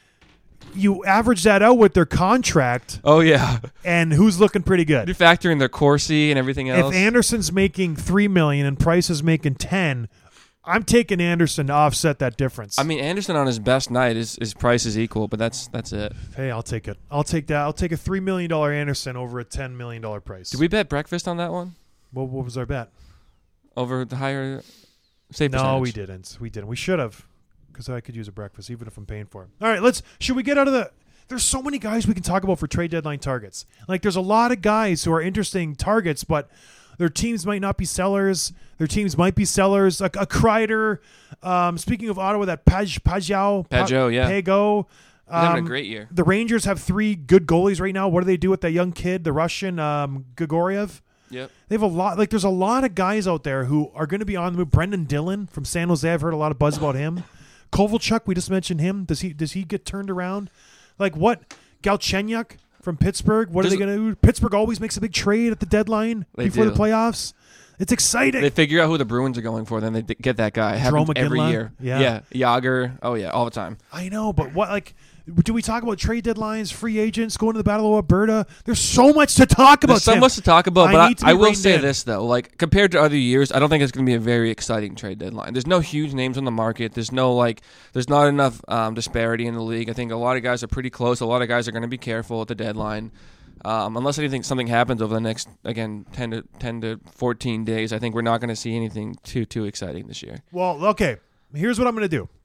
average that out with their contract, Oh, yeah. and who's looking pretty good? You factor in their Corsi and everything else. If Anderson's making $3 million and Price is making 10, I'm taking Anderson to offset that difference. I mean, Anderson on his best night, his price is equal, but that's it. Hey, I'll take it. I'll take that. I'll take a $3 million Anderson over a $10 million Price. Did we bet breakfast on that one? What was our bet? Over the higher save No, percentage? we didn't. We didn't. We should have, because I could use a breakfast even if I'm paying for it. All right, should we get out of the? There's so many guys we can talk about for trade deadline targets. Like, there's a lot of guys who are interesting targets, but their teams might not be sellers. Their teams might be sellers. A Kreider. Speaking of Ottawa, that Pageau, yeah. Pageau. He's having a great year. The Rangers have 3 good goalies right now. What do they do with that young kid, the Russian Gagoriev? Yep. They have a lot. Like, there's a lot of guys out there who are going to be on the move. Brendan Dillon from San Jose. I've heard a lot of buzz about him. Kovalchuk, we just mentioned him. Does he get turned around? Like, what? Galchenyuk from Pittsburgh. What are they going to do? Pittsburgh always makes a big trade at the deadline before the playoffs. It's exciting. They figure out who the Bruins are going for, then they get that guy. It happens every year. Yeah. Yager. Oh, yeah, all the time. I know, but what, like, do we talk about trade deadlines, free agents, going to the Battle of Alberta? There's so much to talk about. There's so much to talk about, but I will say in. this, though. Like, compared to other years, I don't think it's going to be a very exciting trade deadline. There's no huge names on the market. There's not enough disparity in the league. I think a lot of guys are pretty close. A lot of guys are going to be careful at the deadline. Unless something happens over the next, again, 10 to 14 days, I think we're not going to see anything too exciting this year. Well, okay. Here's what I'm going to do.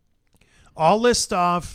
I'll list off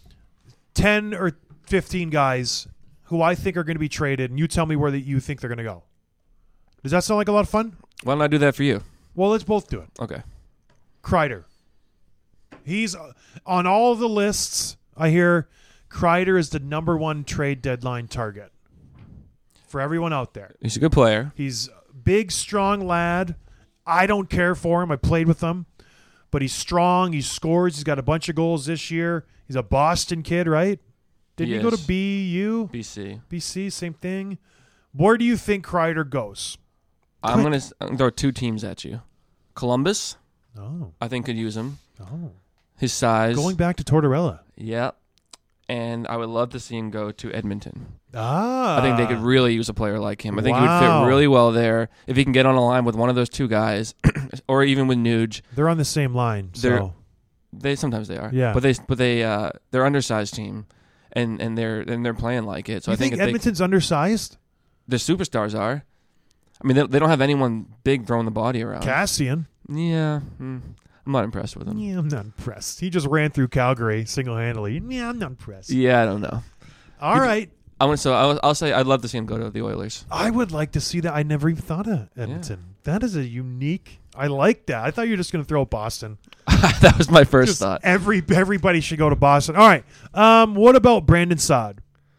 10 or 15 guys who I think are going to be traded, and you tell me where you think they're going to go. Does that sound like a lot of fun? Why don't I do that for you? Well, let's both do it. Okay. Kreider. He's on all the lists. I hear Kreider is the number 1 trade deadline target for everyone out there. He's a good player. He's a big, strong lad. I don't care for him. I played with him. But he's strong. He scores. He's got a bunch of goals this year. He's a Boston kid, right? Didn't he go to BU? BC. BC, same thing. Where do you think Kreider goes? I'm going to throw 2 teams at you. Columbus, Oh. I think, could use him. Oh. His size. Going back to Tortorella. Yeah. And I would love to see him go to Edmonton. Ah. I think they could really use a player like him. I think he would Wow. fit really well there. If he can get on a line with one of those 2 guys, or even with Nuge. They're on the same line. So. Sometimes they are. Yeah. But they're undersized team, and they're playing like it. So You I think if Edmonton's undersized? the superstars are. I mean, they don't have anyone big throwing the body around. Cassian. Yeah. I'm not impressed with him. Yeah, I'm not impressed. He just ran through Calgary single-handedly. Yeah, I'm not impressed. Yeah, I don't know. All right. I'll say I'd love to see him go to the Oilers. I would like to see that. I never even thought of Edmonton. That is a unique. I like that. I thought you were just going to throw Boston. That was my first Just thought. Everybody should go to Boston. All right. What about Brandon Saad?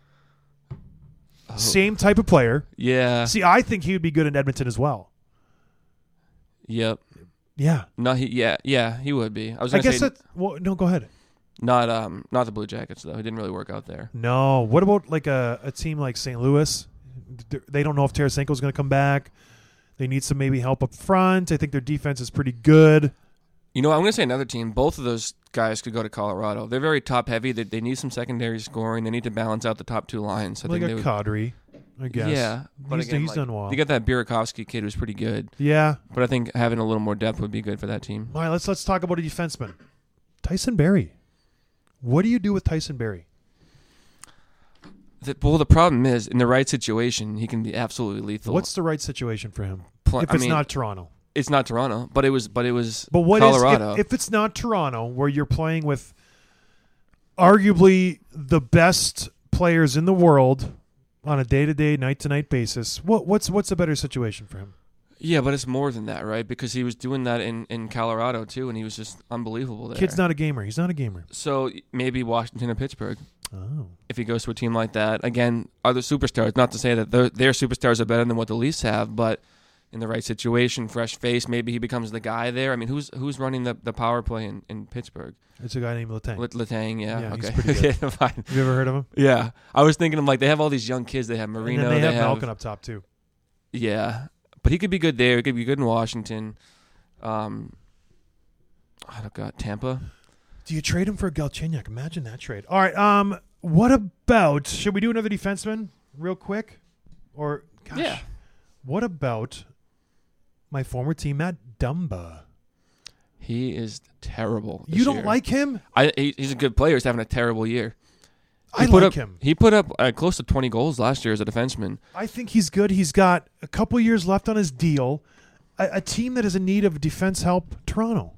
Same type of player. Yeah. See, I think he would be good in Edmonton as well. Yep. Yeah. No, he would be. I was I going to guess say that. Well, no, go ahead. not the Blue Jackets though. It didn't really work out there. No. What about like a team like St. Louis? They don't know if Tarasenko is going to come back. They need some maybe help up front. I think their defense is pretty good. You know, I'm going to say another team. Both of those guys could go to Colorado. They're very top heavy. They need some secondary scoring. They need to balance out the top 2 lines. I Like think a they would, Kadri, I guess. Yeah, but he's, again, he's like, done well. You got that Burakovsky kid who's pretty good, Yeah. but I think having a little more depth would be good for that team. All right, let's talk about a defenseman. Tyson Barrie. What do you do with Tyson Barrie? The problem is, in the right situation, he can be absolutely lethal. What's the right situation for him? If I it's mean, not Toronto. It's not Toronto, but it was But what Colorado. is if it's not Toronto, where you're playing with arguably the best players in the world on a day-to-day, night-to-night basis? What's a better situation for him? Yeah, but it's more than that, right? Because he was doing that in Colorado too, and he was just unbelievable there. Kid's not a gamer. He's not a gamer. So maybe Washington or Pittsburgh. Oh. If he goes to a team like that, again, other superstars. Not to say that their superstars are better than what the Leafs have, but in the right situation, fresh face, maybe he becomes the guy there. I mean, who's running the power play in Pittsburgh? It's a guy named Letang. Letang, yeah. Yeah, he's okay. pretty good. Okay, fine. Have you ever heard of him? Yeah, I was thinking of like they have all these young kids. They have Marino. And then they have Malkin up top too. Yeah, but he could be good there. He could be good in Washington. Tampa. Do you trade him for Galchenyuk? Imagine that trade. All right. What about? Should we do another defenseman real quick? Or gosh, Yeah. What about my former teammate Dumba? He is terrible. You don't like him? He's a good player. He's having a terrible year. I like him. He put up close to 20 goals last year as a defenseman. I think he's good. He's got a couple years left on his deal. A team that is in need of defense help, Toronto.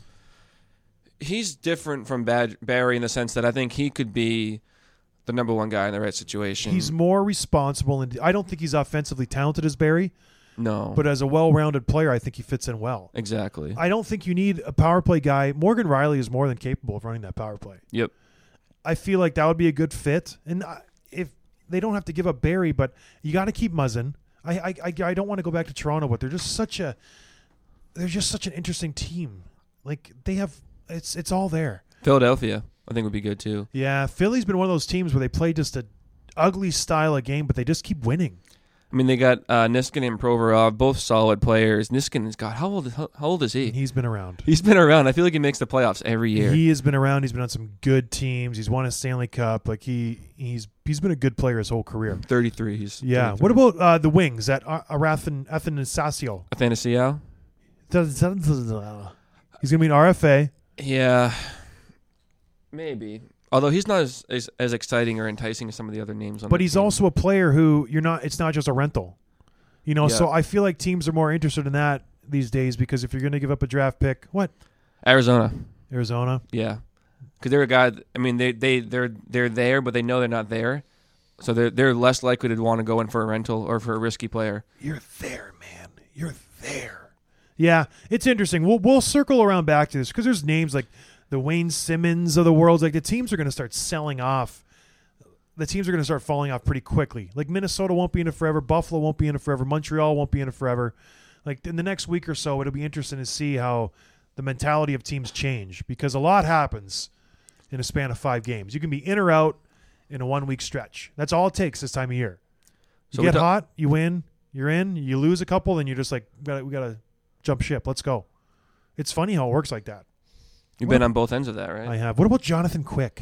He's different from Barry in the sense that I think he could be the number 1 guy in the right situation. He's more responsible, and I don't think he's offensively talented as Barry, no, but as a well-rounded player, I think he fits in well. exactly. I don't think you need a power play guy. Morgan Riley is more than capable of running that power play. Yep. I feel like that would be a good fit. And if they don't have to give up Barry, but you got to keep Muzzin. I don't want to go back to Toronto, but they're just such an interesting team. Like they have, it's all there. Philadelphia, I think, would be good too. Yeah, Philly's been one of those teams where they play just a ugly style of game, but they just keep winning. I mean, they got Niskanen and Provorov, both solid players. Niskanen's got how old is he? He's been around. He's been around. I feel like he makes the playoffs every year. He has been around. He's been on some good teams. He's won a Stanley Cup. Like he's been a good player his whole career. 33. He's Yeah. 33. What about the wings at Athanasio? Athanasiou? He's gonna be an RFA. Yeah, maybe. Although he's not as exciting or enticing as some of the other names on. But the he's team. also a player who it's not just a rental. So I feel like teams are more interested in that these days because if you're going to give up a draft pick, what? Arizona. Yeah. Because they're a guy. I mean, they're there, but they know they're not there, so they're less likely to want to go in for a rental or for a risky player. You're there, man. You're there. Yeah, it's interesting. We'll circle around back to this because there's names like the Wayne Simmons of the world. Like the teams are going to start selling off. The teams are going to start falling off pretty quickly. Like Minnesota won't be in it forever. Buffalo won't be in it forever. Montreal won't be in it forever. like in the next week or so, it'll be interesting to see how the mentality of teams change because a lot happens in a span of 5 games. You can be in or out in a 1 week stretch. That's all it takes this time of year. You get hot, you win, you're in. You lose a couple, then you're just like, we gotta jump ship. Let's go. It's funny how it works like that. You've been on both ends of that, right? I have. What about Jonathan Quick?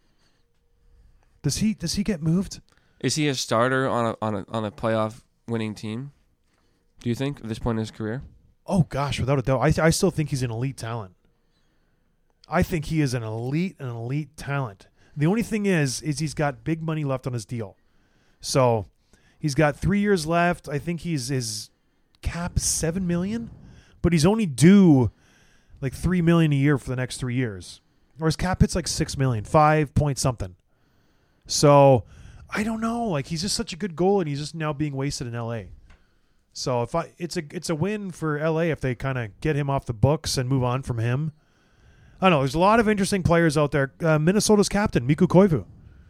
Does he get moved? Is he a starter on a playoff winning team? Do you think at this point in his career? Oh gosh, without a doubt, I still think he's an elite talent. I think he is an elite talent. The only thing is he's got big money left on his deal, so he's got 3 years left. I think his cap is $7 million, but he's only due like $3 million a year for the next 3 years, or his cap hits like $6 million, 5 point something. So I don't know. Like he's just such a good goalie, and he's just now being wasted in LA. So it's a win for LA if they kind of get him off the books and move on from him. I don't know. There's a lot of interesting players out there. Minnesota's captain, Mikko Koivu.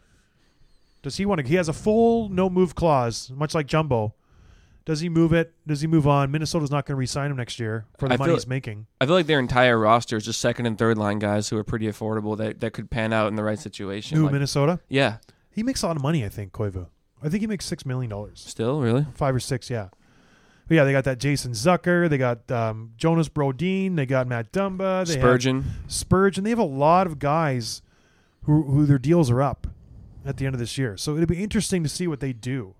Does he want to? He has a full no move clause, much like Jumbo. Does he move it? Does he move on? Minnesota's not going to re-sign him next year for the money he's making. I feel like their entire roster is just second and third line guys who are pretty affordable that could pan out in the right situation. Who, Minnesota? Yeah. He makes a lot of money, I think, Koivu. I think he makes $6 million. Still, really? 5 or 6, yeah. But yeah, they got that Jason Zucker. They got Jonas Brodin. They got Matt Dumba. They Spurgeon. They have a lot of guys who their deals are up at the end of this year. So it'll be interesting to see what they do.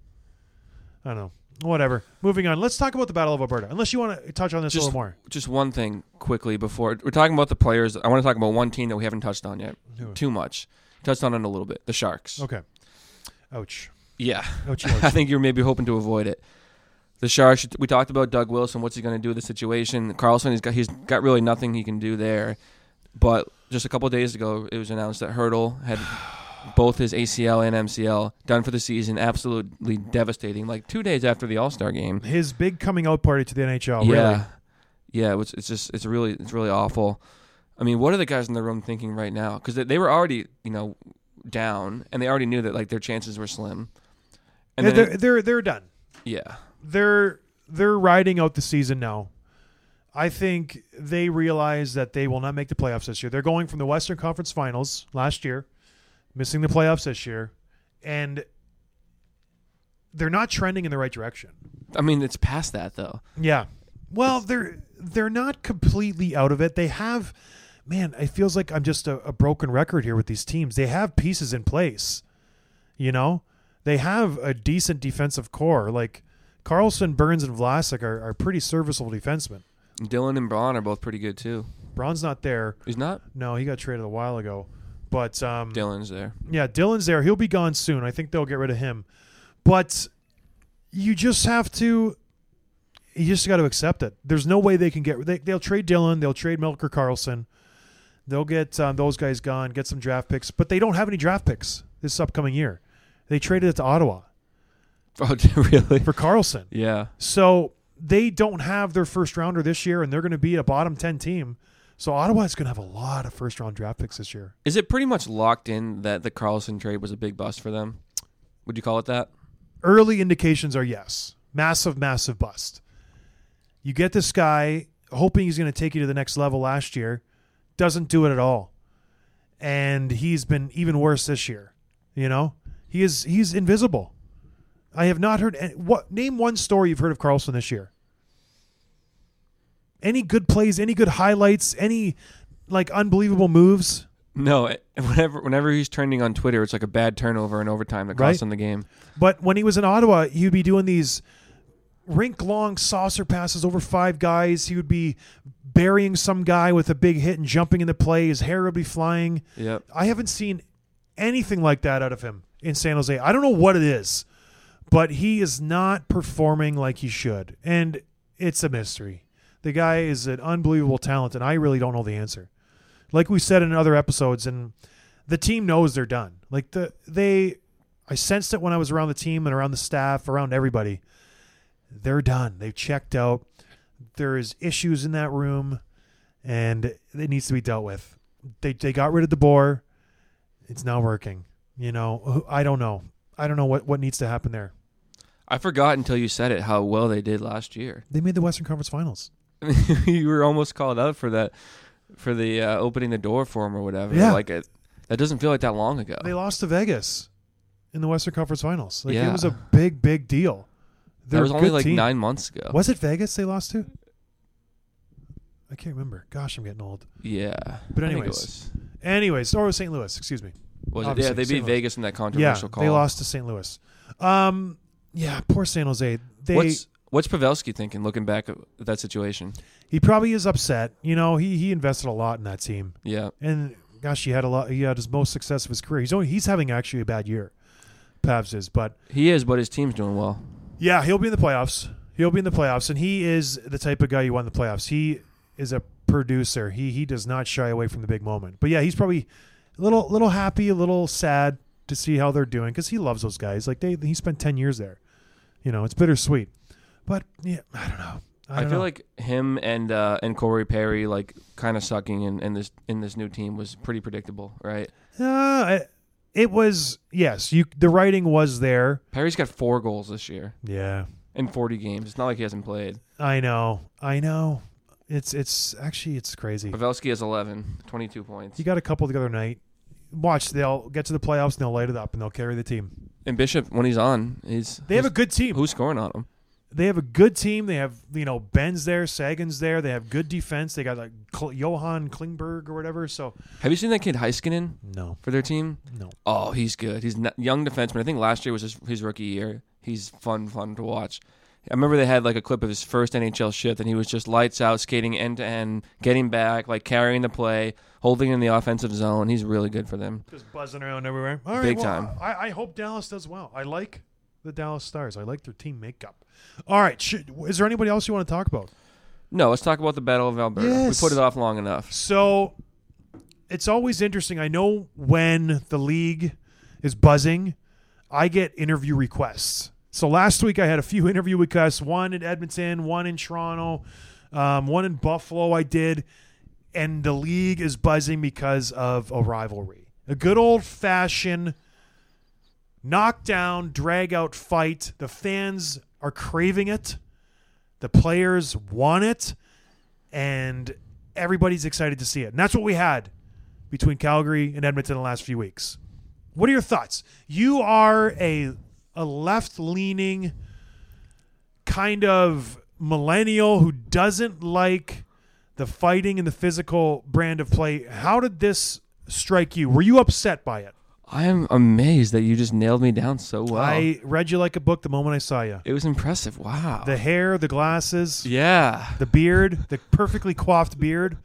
I don't know. Whatever. Moving on. Let's talk about the Battle of Alberta. Unless you want to touch on this a little more. Just one thing quickly before we're talking about the players. I want to talk about one team that we haven't touched on yet. Too much. Touched on it a little bit. The Sharks. Okay. Ouch. Yeah. Ouch. I think you're maybe hoping to avoid it. The Sharks. We talked about Doug Wilson. What's he going to do with the situation? Carlson. He's got really nothing he can do there. But just a couple of days ago, it was announced that Hertl had both his ACL and MCL done for the season. Absolutely devastating. Like 2 days after the All-Star game, his big coming out party to the NHL. Yeah, really. Yeah. It's really awful. I mean, what are the guys in the room thinking right now? Because they were already down, and they already knew that like their chances were slim. And they're done. Yeah, they're riding out the season now. I think they realize that they will not make the playoffs this year. They're going from the Western Conference Finals last year, missing the playoffs this year, and they're not trending in the right direction. I mean, it's past that though. Yeah. Well, they're not completely out of it. They have, man, it feels like I'm just a broken record here with these teams. They have pieces in place. They have a decent defensive core. Like Carlson, Burns, and Vlasic are pretty serviceable defensemen. Dylan and Braun are both pretty good too. Braun's not there. He's not? No, he got traded a while ago. But Dylan's there. Yeah, Dylan's there. He'll be gone soon. I think they'll get rid of him. But you just got to accept it. There's no way they can they'll trade Dylan. They'll trade Melker Karlsson. They'll get those guys gone, get some draft picks. But they don't have any draft picks this upcoming year. They traded it to Ottawa. Oh, really? For Karlsson. Yeah. So they don't have their first rounder this year, and they're going to be a bottom 10 team. So Ottawa's going to have a lot of first-round draft picks this year. Is it pretty much locked in that the Karlsson trade was a big bust for them? Would you call it that? Early indications are yes. Massive, massive bust. You get this guy hoping he's going to take you to the next level last year. Doesn't do it at all. And he's been even worse this year. He's invisible. I have not heard name one story you've heard of Karlsson this year. Any good plays, any good highlights, any like unbelievable moves? No, whenever he's trending on Twitter, it's like a bad turnover in overtime that costs him the game. But when he was in Ottawa, he'd be doing these rink-long saucer passes over 5 guys. He would be burying some guy with a big hit and jumping into play. His hair would be flying. Yep. I haven't seen anything like that out of him in San Jose. I don't know what it is, but he is not performing like he should, and it's a mystery. The guy is an unbelievable talent, and I really don't know the answer. Like we said in other episodes, and the team knows they're done. Like I sensed it when I was around the team and around the staff, around everybody. They're done. They've checked out. There is issues in that room, and it needs to be dealt with. They got rid of DeBoer. It's now working. I don't know. I don't know what needs to happen there. I forgot until you said it how well they did last year. They made the Western Conference Finals. You were almost called out for that, for the opening the door for them or whatever. Yeah. Like that doesn't feel like that long ago. They lost to Vegas in the Western Conference Finals. Like, Yeah. it was a big, big deal. They're That was a only good like team. 9 months ago. Was it Vegas they lost to? I can't remember. Gosh, I'm getting old. Yeah. But I think it anyways. Anyways, or St. Louis, excuse me. was it? Obviously, Yeah, they St. beat Louis. Vegas in that Yeah, controversial call. they lost to St. Louis. Yeah, poor San Jose. What's Pavelski thinking looking back at that situation? He probably is upset. You know, he invested a lot in that team. Yeah. And gosh, he had his most success of his career. He's having actually a bad year. Pavs is, but He is, but his team's doing well. yeah, he'll be in the playoffs. And he is the type of guy you want in the playoffs. He is a producer. He does not shy away from the big moment. But yeah, he's probably a little happy, a little sad to see how they're doing because he loves those guys. Like he spent 10 years there. You know, it's bittersweet. But yeah, I don't know. I feel like him and Corey Perry like kind of sucking in this new team was pretty predictable, right? It was, yes. The writing was there. Perry's got 4 goals this year Yeah, in 40 games. It's not like he hasn't played. I know. It's actually crazy. Pavelski has 11, 22 points. You got a couple the other night. Watch, they'll get to the playoffs and they'll light it up and they'll carry the team. And Bishop, when he's on, They have a good team. Who's scoring on him? They have a good team. They have, Ben's there, Sagan's there. They have good defense. They got like Johan Klingberg or whatever. So Have you seen that kid Heiskanen no, for their team? no. Oh, he's good. He's a young defenseman. I think last year was his rookie year. He's fun to watch. I remember they had like a clip of his first NHL shift, and he was just lights out, skating end to end, getting back, like carrying the play, holding in the offensive zone. He's really good for them. Just buzzing around everywhere. All right, Big well, time. I hope Dallas does well. I like the Dallas Stars. I like their team makeup. All right. Is there anybody else you want to talk about? No, let's talk about the Battle of Alberta. Yes. We put it off long enough. So it's always interesting. I know when the league is buzzing, I get interview requests. So last week I had a few interview requests, one in Edmonton, one in Toronto, one in Buffalo I did, and the league is buzzing because of a rivalry. A good old-fashioned knockdown, drag-out fight. The fans are craving it. The players want it. And everybody's excited to see it. And that's what we had between Calgary and Edmonton the last few weeks. What are your thoughts? You are a left-leaning kind of millennial who doesn't like the fighting and the physical brand of play. How did this strike you? Were you upset by it? I am amazed that you just nailed me down so well. I read you like a book the moment I saw you. It was impressive. Wow. The hair, the glasses, Yeah. the beard, the perfectly coiffed beard.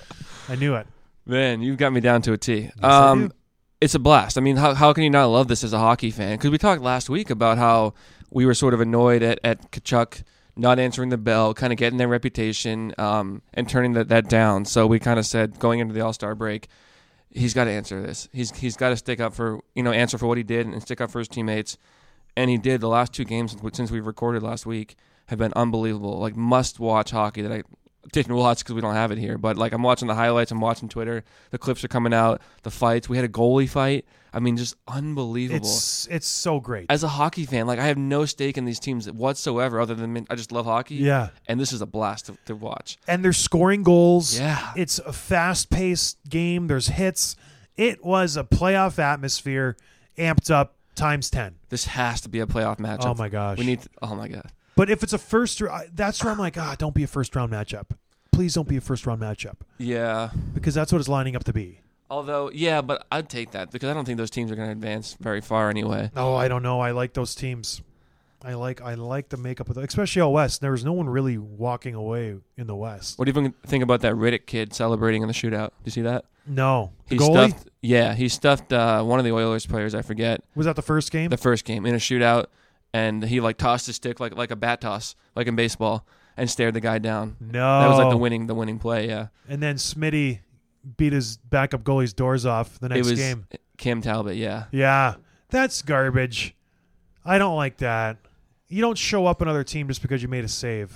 I knew it. Man, you've got me down to a T. I do. It's a blast. I mean, how can you not love this as a hockey fan? Because we talked last week about how we were sort of annoyed at Tkachuk not answering the bell, kind of getting their reputation, and turning that down. So we kind of said, going into the All-Star break, he's got to answer this. He's got to stick up for, answer for what he did and stick up for his teammates. And he did. The last 2 games since we recorded last week have been unbelievable. Like, must-watch hockey that I didn't watch because we don't have it here. But, like, I'm watching the highlights. I'm watching Twitter. The clips are coming out. The fights. We had a goalie fight. I mean, just unbelievable. It's so great. As a hockey fan, like, I have no stake in these teams whatsoever other than I just love hockey. Yeah. And this is a blast to watch. And they're scoring goals. Yeah. It's a fast-paced game. There's hits. It was a playoff atmosphere amped up times 10. This has to be a playoff matchup. Oh, my gosh. Oh, my God. But if it's a first, that's where I'm like, don't be a first-round matchup. Please don't be a first-round matchup. Yeah. Because that's what it's lining up to be. Although, yeah, but I'd take that because I don't think those teams are going to advance very far anyway. Oh, I don't know. I like those teams. I like the makeup of especially out west. There was no one really walking away in the West. What do you think about that Riddick kid celebrating in the shootout? Do you see that? No. The He goalie? stuffed. Yeah, he stuffed one of the Oilers players. I forget Was that the first game? the first game in a shootout, and he like tossed his stick like a bat toss, like in baseball, and stared the guy down. No. That was like the winning play. Yeah, And then Smitty beat his backup goalie's doors off the next it was game. Cam Talbot. Yeah, Yeah. That's garbage. I don't like that. You don't show up another team just because you made a save.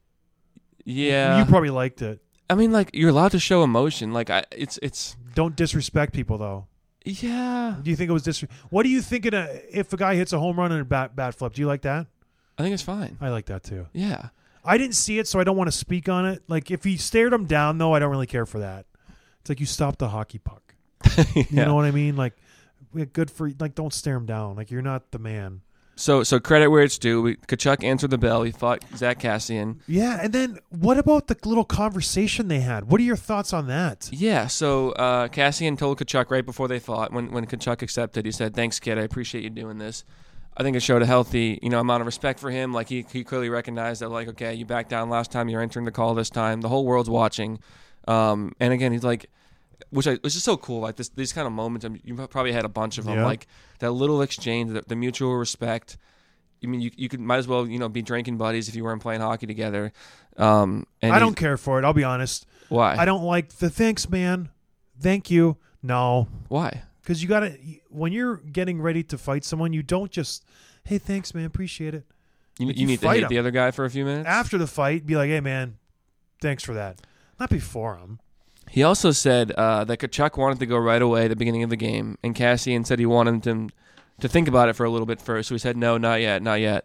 yeah. You probably liked it. I mean, like you're allowed to show emotion. Like it's Don't disrespect people, though. yeah. Do you think it was What do you think if a guy hits a home run and a bat flip? Do you like that? I think it's fine. I like that too. Yeah. I didn't see it, so I don't want to speak on it. Like, if he stared him down, though, I don't really care for that. It's like you stopped the hockey puck. Yeah. You know what I mean? Like, good for, like, don't stare him down. Like, you're not the man. So credit where it's due. Kachuk answered the bell. He fought Zach Cassian. Yeah, and then what about the little conversation they had? What are your thoughts on that? Yeah, so Cassian told Kachuk right before they fought, when Kachuk accepted, he said, "Thanks, kid. I appreciate you doing this." I think it showed a healthy, amount of respect for him. Like, he clearly recognized that, like, okay, you backed down last time, you're entering the call this time. The whole world's watching. And again, he's like, which is so cool. Like, these kind of moments, you probably had a bunch of them. Yeah. Like, that little exchange, the mutual respect. I mean, you might as well, be drinking buddies if you weren't playing hockey together. And I don't care for it, I'll be honest. Why? I don't like the thanks, man. Thank you. No. Why? Because you got to, when you're getting ready to fight someone, you don't just, hey, thanks, man, appreciate it. You you need to fight hate him. the other guy for a few minutes? After the fight, be like, hey, man, thanks for that. Not before him. He also said that Kachuk wanted to go right away at the beginning of the game, and Cassian said he wanted him to think about it for a little bit first. So he said, no, not yet, not yet.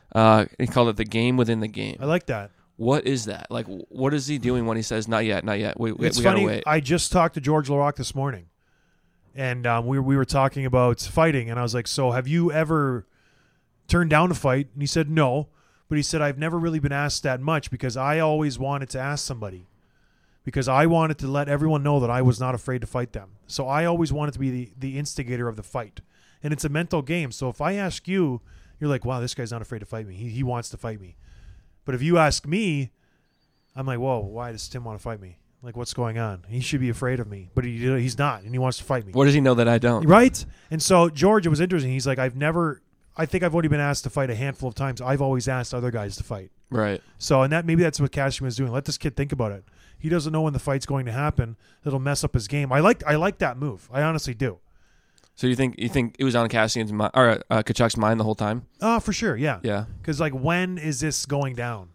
He called it the game within the game. I like that. What is that? Like, what is he doing when he says, not yet, not yet? We It's gotta funny. wait. I just talked to George Laroque this morning, and we were talking about fighting, and I was like, so have you ever turned down a fight? And he said, no. But he said, I've never really been asked that much because I always wanted to ask somebody. Because I wanted to let everyone know that I was not afraid to fight them. So I always wanted to be the instigator of the fight. And it's a mental game. So if I ask you, you're like, wow, this guy's not afraid to fight me. He wants to fight me. But if you ask me, I'm like, whoa, why does Tim want to fight me? Like, what's going on? He should be afraid of me. But he's not, and he wants to fight me. What does he know that I don't? Right? And so, George, it was interesting. He's like, I think I've only been asked to fight a handful of times. I've always asked other guys to fight. Right. So, and maybe that's what Cassian was doing. Let this kid think about it. He doesn't know when the fight's going to happen. It'll mess up his game. I like that move. I honestly do. So you think it was on Cassian's mind, or Kachuk's mind the whole time? Oh, for sure, yeah. Yeah. Because, like, when is this going down?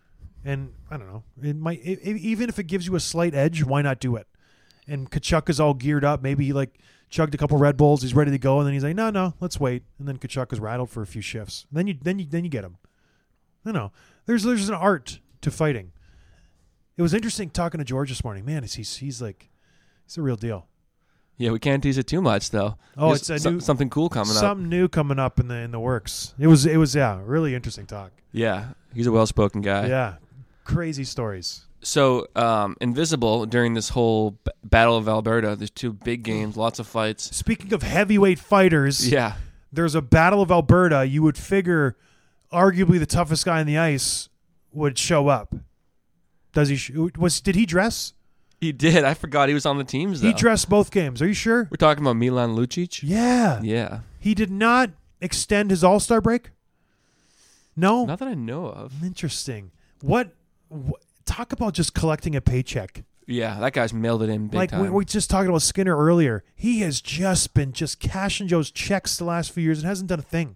And I don't know. It might, even if it gives you a slight edge, why not do it? And Kachuk is all geared up. Maybe he chugged a couple Red Bulls. He's ready to go, and then he's like, no, let's wait. And then Kachuk is rattled for a few shifts. Then you get him. No. There's an art to fighting. It was interesting talking to George this morning. Man, he's a real deal. Yeah, we can't tease it too much though. Oh, There's it's a something cool coming up. Something new coming up in the works. It was really interesting talk. Yeah, he's a well-spoken guy. Yeah, crazy stories. So, Invisible, during this whole Battle of Alberta, there's two big games, lots of fights. Speaking of heavyweight fighters, Yeah. there's a Battle of Alberta. You would figure arguably the toughest guy on the ice would show up. Does he? Did he dress? He did. I forgot he was on the teams, though. He dressed both games. Are you sure? We're talking about Milan Lucic? Yeah. Yeah. He did not extend his All-Star break? No? Not that I know of. Interesting. What talk about just collecting a paycheck. Yeah, that guy's mailed it in big time. We just talked about Skinner earlier. He has just been cashing Joe's checks the last few years and hasn't done a thing.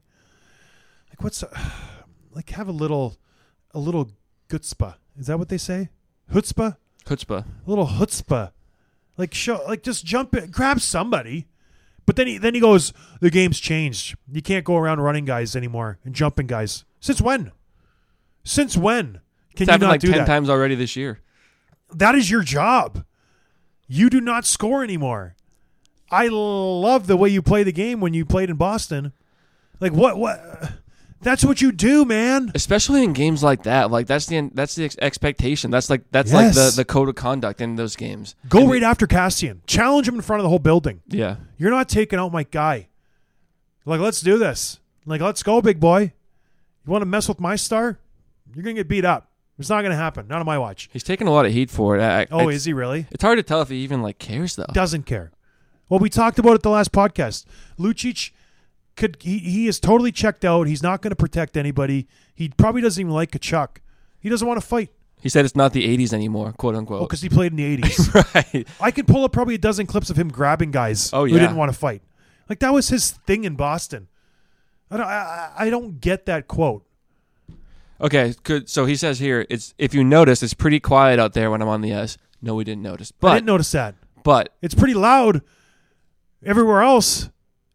Have a little gutzpah. Is that what they say? Chutzpah? Chutzpah. A little chutzpah. Just jump in, grab somebody. But then he goes, the game's changed. You can't go around running guys anymore and jumping guys. Since when? Can It's you happened not like do 10 that? times already this year. That is your job. You do not score anymore. I love the way you play the game when you played in Boston. Like what? That's what you do, man. Especially in games like that. Like that's the expectation. That's like Yes. the code of conduct in those games. Go And right after Cassian. Challenge him in front of the whole building. Yeah. You're not taking out my guy. Let's do this. Let's go, big boy. You want to mess with my star? You're going to get beat up. It's not going to happen. Not on my watch. He's taking a lot of heat for it. Is he really? It's hard to tell if he even cares though. Doesn't care. Well, we talked about it the last podcast. Lucic he is totally checked out. He's not going to protect anybody. He probably doesn't even like Kachuk. He doesn't want to fight. He said it's not the 80s anymore, quote unquote. Because he played in the 80s. Right. I could pull up probably a dozen clips of him grabbing guys Oh, who yeah. didn't want to fight. That was his thing in Boston. I don't get that quote. Okay, good. So he says here, if you notice, it's pretty quiet out there when I'm on the ice. No, we didn't notice. I didn't notice that. But It's pretty loud everywhere else.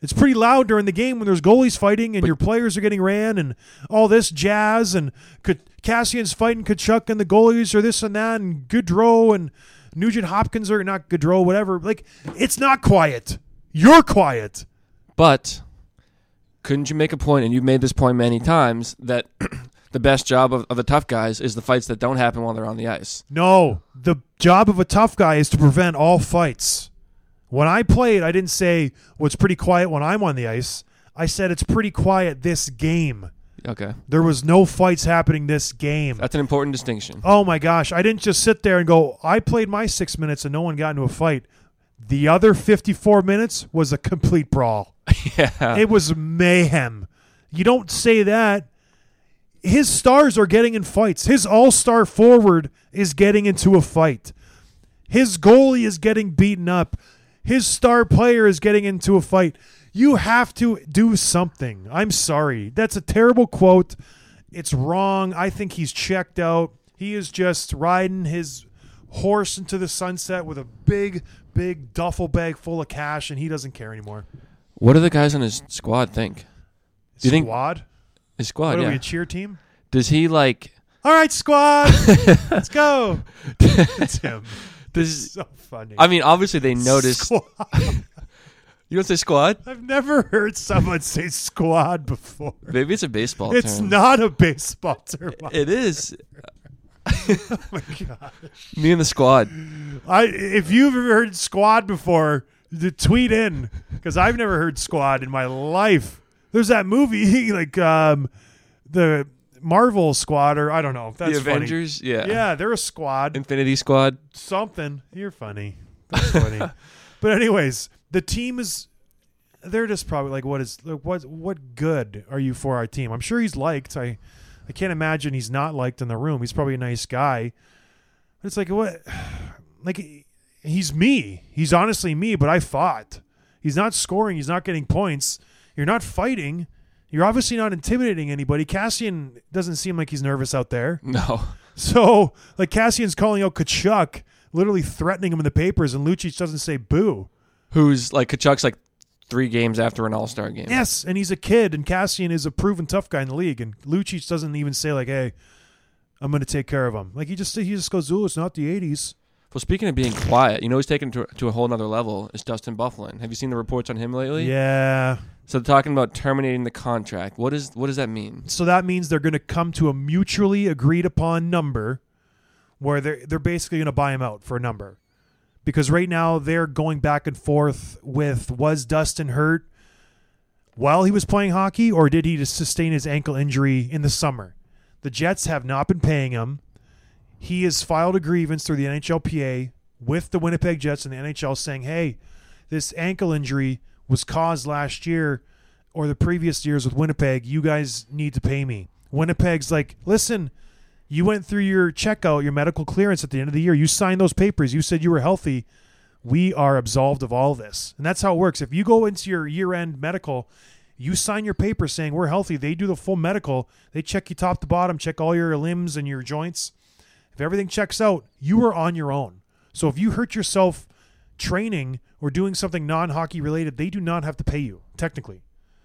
It's pretty loud during the game when there's goalies fighting and your players are getting ran and all this jazz and Cassian's fighting Kachuk and the goalies or this and that and Gaudreau and Nugent Hopkins or not Gaudreau, whatever. Like, it's not quiet. You're quiet. But couldn't you make a point, and you've made this point many times, that the best job of the tough guys is the fights that don't happen while they're on the ice? No. The job of a tough guy is to prevent all fights. When I played, I didn't say, well, it's pretty quiet when I'm on the ice. I said it's pretty quiet this game. Okay. There was no fights happening this game. That's an important distinction. Oh, my gosh. I didn't just sit there and go, I played my 6 minutes and no one got into a fight. The other 54 minutes was a complete brawl. Yeah. It was mayhem. You don't say that. His stars are getting in fights. His all-star forward is getting into a fight. His goalie is getting beaten up. His star player is getting into a fight. You have to do something. I'm sorry. That's a terrible quote. It's wrong. I think he's checked out. He is just riding his horse into the sunset with a big, big duffel bag full of cash, and he doesn't care anymore. What do the guys on his squad think? Do you think his squad? What Yeah. are we, a cheer team? Does he like? All right, squad, let's go. It's him. Does So funny. I mean, obviously they noticed. Squad. You don't say squad? I've never heard someone say squad before. Maybe it's a baseball It's term. not a baseball term. It is. Oh my God. Me and the squad. If you've ever heard squad before, tweet in, because I've never heard squad in my life. There's that movie, like the Marvel Squad, or I don't know. That's The Avengers? funny. Yeah. Yeah, they're a squad. Infinity Squad. Something. You're funny. That's funny. But anyways, the team is. They're just probably like, what good are you for our team? I'm sure he's liked. I can't imagine he's not liked in the room. He's probably a nice guy. But it's like, what? Like, he's me. He's honestly me, but I fought. He's not scoring. He's not getting points. You're not fighting. You're obviously not intimidating anybody. Cassian doesn't seem like he's nervous out there. No. So, like, Cassian's calling out Kachuk, literally threatening him in the papers, and Lucic doesn't say boo. Who's like Kachuk's like 3 games after an All-Star game. Yes, and he's a kid, and Cassian is a proven tough guy in the league, and Lucic doesn't even say, like, hey, I'm going to take care of him. Like, he just goes, ooh, it's not the 80s. Well, speaking of being quiet, you know who's taken to a whole nother level is Dustin Byfuglien. Have you seen the reports on him lately? Yeah. So they're talking about terminating the contract. What does that mean? So that means they're going to come to a mutually agreed upon number where they're basically going to buy him out for a number. Because right now they're going back and forth with, was Dustin hurt while he was playing hockey, or did he just sustain his ankle injury in the summer? The Jets have not been paying him. He has filed a grievance through the NHLPA with the Winnipeg Jets and the NHL saying, hey, this ankle injury was caused last year or the previous years with Winnipeg. You guys need to pay me. Winnipeg's like, listen, you went through your checkout, your medical clearance at the end of the year. You signed those papers. You said you were healthy. We are absolved of all this. And that's how it works. If you go into your year-end medical, you sign your paper saying we're healthy. They do the full medical. They check you top to bottom, check all your limbs and your joints. If everything checks out, you are on your own. So if you hurt yourself training or doing something non-hockey related, they do not have to pay you, technically.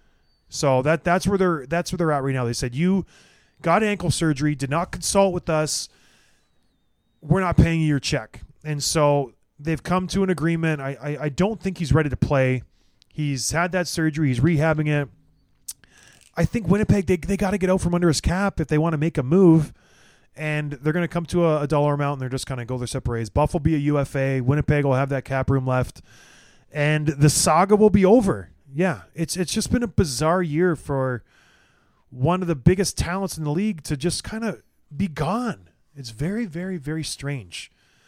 So that's where they're at right now. They said you got ankle surgery, did not consult with us. We're not paying you your check. And so they've come to an agreement. I don't think he's ready to play. He's had that surgery. He's rehabbing it. I think Winnipeg, they got to get out from under his cap if they want to make a move. And they're going to come to a dollar amount, and they're just going to go their separate ways. Buff will be a UFA. Winnipeg will have that cap room left. And the saga will be over. Yeah, it's just been a bizarre year for one of the biggest talents in the league to just kind of be gone. It's very, very, very strange.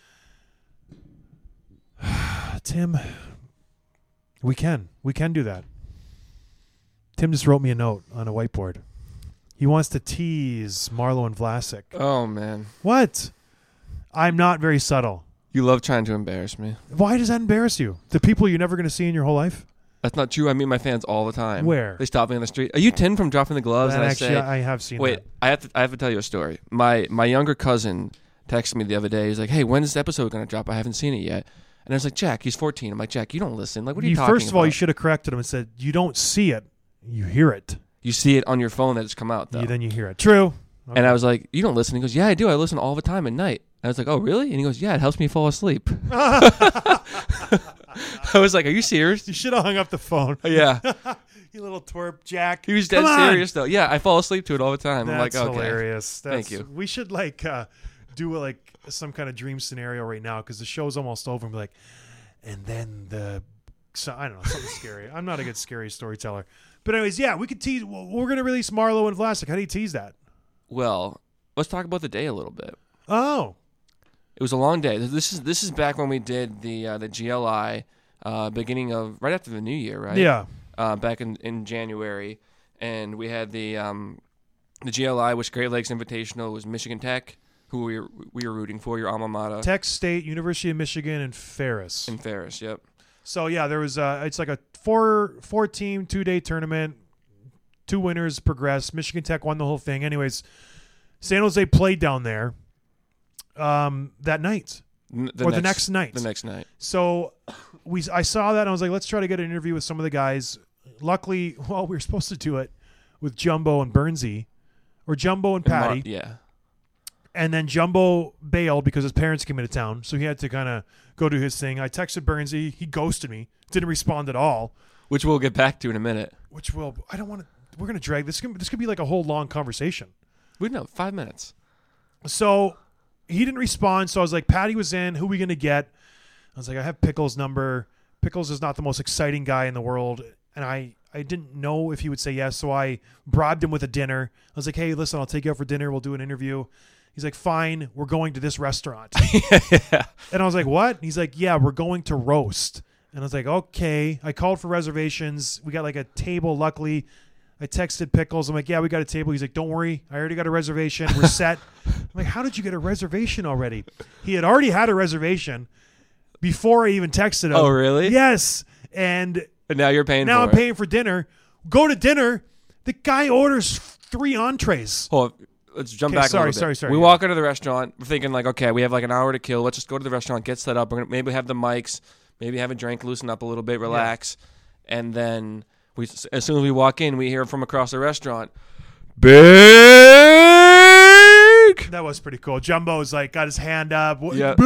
Tim, we can do that. Tim just wrote me a note on a whiteboard. He wants to tease Marleau and Vlasic. Oh, man. What? I'm not very subtle. You love trying to embarrass me. Why does that embarrass you? The people you're never going to see in your whole life? That's not true. I meet my fans all the time. Where? They stop me on the street. Are you Tim from Dropping the Gloves? And And I actually, say, I have seen wait, that. I have to tell you a story. My younger cousin texted me the other day. He's like, hey, when's this episode going to drop? I haven't seen it yet. And I was like, Jack, he's 14. I'm like, Jack, you don't listen. Like, what are you talking about? First of all, you should have corrected him and said, you don't see it, you hear it. You see it on your phone that it's come out, though. Then you hear it. True. Okay. And I was like, you don't listen? He goes, yeah, I do. I listen all the time at night. And I was like, oh, really? And he goes, yeah, it helps me fall asleep. I was like, are you serious? You should have hung up the phone. Yeah. You little twerp, Jack. He was dead serious, though. Yeah, I fall asleep to it all the time. I'm like, That's okay. hilarious. Thank you. We should do some kind of dream scenario right now because the show's almost over and be like, and then I don't know, something scary. I'm not a good scary storyteller. But anyways, yeah, we could tease. We're going to release Marlo and Vlasic. How do you tease that? Well, let's talk about the day a little bit. Oh. It was a long day. This is back when we did the GLI beginning of right after the new year, right? Yeah. Back in January, and we had the GLI, which Great Lakes Invitational was Michigan Tech, who we were rooting for, your alma mater. Tech State, University of Michigan, and Ferris. Yep. So yeah, there was it's like a four team 2-day tournament. 2 winners progressed. Michigan Tech won the whole thing. Anyways, San Jose played down there that night. The next night. The next night. So I saw that and I was like, let's try to get an interview with some of the guys. Luckily, we were supposed to do it with Jumbo and Bernsey, or Jumbo and Patty. Yeah. And then Jumbo bailed because his parents came into town, so he had to kind of go do his thing. I texted Bernsey. He ghosted me. Didn't respond at all. Which we'll get back to in a minute. I don't want to. We're going to drag this. This could be like a whole long conversation. We know 5 minutes. So he didn't respond. So I was like, Patty was in. Who are we going to get? I was like, I have Pickles' number. Pickles is not the most exciting guy in the world. And I didn't know if he would say yes. So I bribed him with a dinner. I was like, hey, listen, I'll take you out for dinner. We'll do an interview. He's like, fine, we're going to this restaurant. Yeah. And I was like, what? He's like, yeah, we're going to Roast. And I was like, okay. I called for reservations. We got like a table, luckily. I texted Pickles. I'm like, yeah, we got a table. He's like, don't worry. I already got a reservation. We're set. I'm like, how did you get a reservation already? He had already had a reservation before I even texted him. Oh, really? Yes. And now you're paying now for I'm it. paying for dinner. Go to dinner. The guy orders 3 entrees. Hold on. Let's jump Okay, back a little bit. Sorry. We walk into the restaurant. We're thinking like, okay, we have like an hour to kill. Let's just go to the restaurant, get set up. We're gonna maybe have the mics, maybe have a drink, loosen up a little bit, relax. Yeah. And then as soon as we walk in, we hear from across the restaurant, big. That was pretty cool. Jumbo's like got his hand up. Yeah.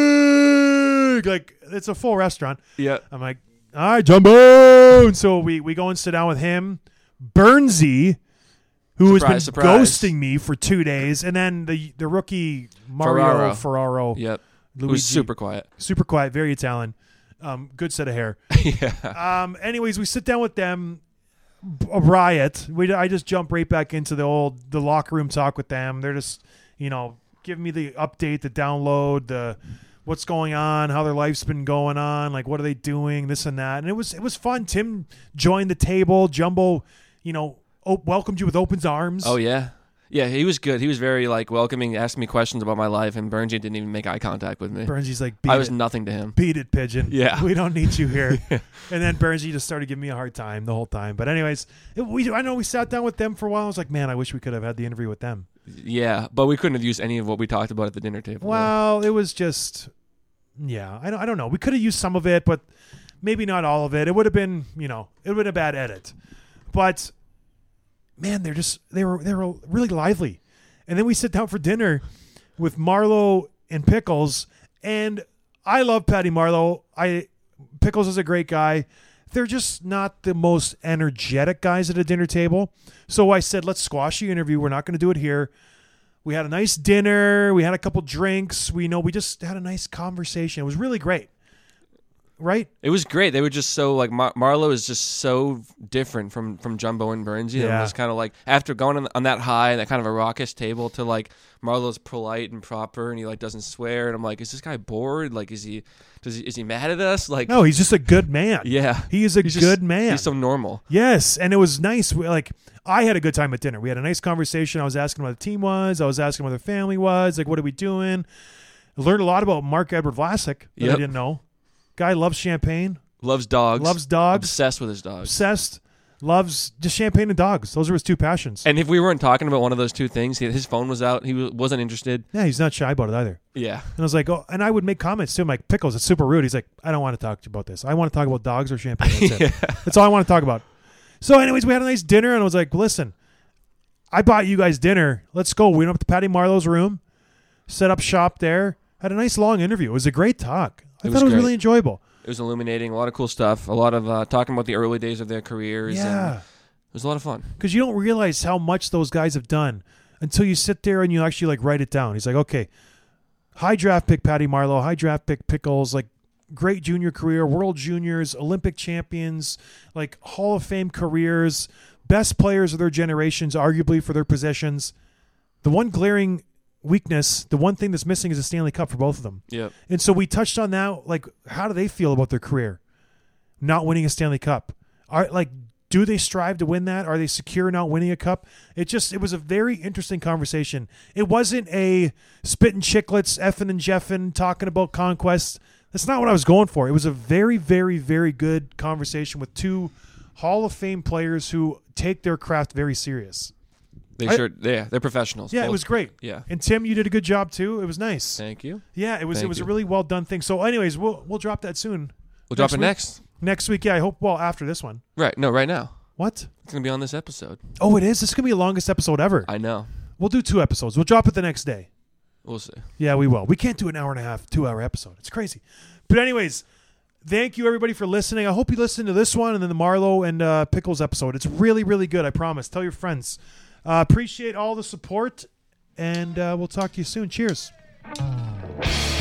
Big. Like it's a full restaurant. Yeah. I'm like, all right, Jumbo. And so we go and sit down with him. Bernsey, who has been ghosting me for 2 days, and then the rookie Mario Ferraro. Yep. Luigi, who's super quiet. Super quiet, very Italian. Good set of hair. Yeah. Anyways, we sit down with them. A riot. I just jump right back into the locker room talk with them. They're just, giving me the update, the download, the what's going on, how their life's been going on, like what are they doing, this and that. And it was fun. Tim joined the table. Jumbo, welcomed you with open arms. Oh yeah. Yeah, he was good. He was very welcoming, asking me questions about my life, and Bernsey didn't even make eye contact with me. Bernsey's like, I was nothing to him. Beat it, pigeon. Yeah. We don't need you here. And then Bernsey just started giving me a hard time the whole time. But anyways, I know we sat down with them for a while. I was like, man, I wish we could have had the interview with them. Yeah, but we couldn't have used any of what we talked about at the dinner table. Well, it was just, yeah, I don't know. We could have used some of it, but maybe not all of it. It would have been, it would have been a bad edit. But man, they were really lively. And then we sit down for dinner with Marlo and Pickles, and I love Patty Marlo. Pickles is a great guy. They're just not the most energetic guys at a dinner table. So I said, let's squash the interview. We're not going to do it here. We had a nice dinner. We had a couple drinks. We just had a nice conversation. It was really great. Right? It was great. They were just so Marlo is just so different from Jumbo and Bernsey. Yeah. And it was kind of after going on that high, that kind of a raucous table, to Marlo's polite and proper, and he doesn't swear. And I'm like, is this guy bored? Is he mad at us? No, he's just a good man. Yeah, he is a good man. He's so normal. Yes, and it was nice. I had a good time at dinner. We had a nice conversation. I was asking what the team was. I was asking what their family was. What are we doing? I learned a lot about Marc-Edouard Vlasic that I didn't know. Guy loves champagne. Loves dogs. Obsessed with his dogs. Obsessed. Loves just champagne and dogs. Those are his two passions. And if we weren't talking about one of those two things, his phone was out. He wasn't interested. Yeah, he's not shy about it either. Yeah. And I was like, oh, and I would make comments to him like, Pickles, it's super rude. He's like, I don't want to talk to you about this. I want to talk about dogs or champagne. That's it. That's all I want to talk about. So anyways, we had a nice dinner, and I was like, listen, I bought you guys dinner. Let's go. We went up to Patty Marlowe's room, set up shop there, had a nice long interview. It was a great talk. I thought it was great. really enjoyable. It was illuminating, a lot of cool stuff, a lot of talking about the early days of their careers. Yeah. And it was a lot of fun. Because you don't realize how much those guys have done until you sit there and you actually like write it down. He's like, okay, high draft pick Patty Marlowe, high draft pick Pickles, like great junior career, World Juniors, Olympic champions, like Hall of Fame careers, best players of their generations, arguably for their positions. The one glaring weakness, the one thing that's missing is a Stanley Cup for both of them. Yep. And so we touched on that, like, how do they feel about their career not winning a Stanley Cup? Do they strive to win that? Are they secure not winning a cup? It was a very interesting conversation. It wasn't a spitting chicklets, effing and jeffing, talking about conquest. That's not what I was going for. It was a very, very, very good conversation with two Hall of Fame players who take their craft very serious. They're professionals. Yeah, both. it was great. Yeah. And Tim, you did a good job too. It was nice. Thank you. Yeah, it was Thank a you. really well done thing. So anyways, we'll drop that soon. We'll drop it week. next. Next week, yeah, I hope after this one. Right. No, right now. What? It's going to be on this episode. Oh, it is? This is going to be the longest episode ever. I know. We'll do 2 episodes. We'll drop it the next day. We'll see. Yeah, we will. We can't do an hour and a half, 2-hour episode. It's crazy. But anyways, thank you everybody for listening. I hope you listen to this one and then the Marlowe and Pickles episode. It's really, really good. I promise. Tell your friends. Appreciate all the support, and we'll talk to you soon. Cheers.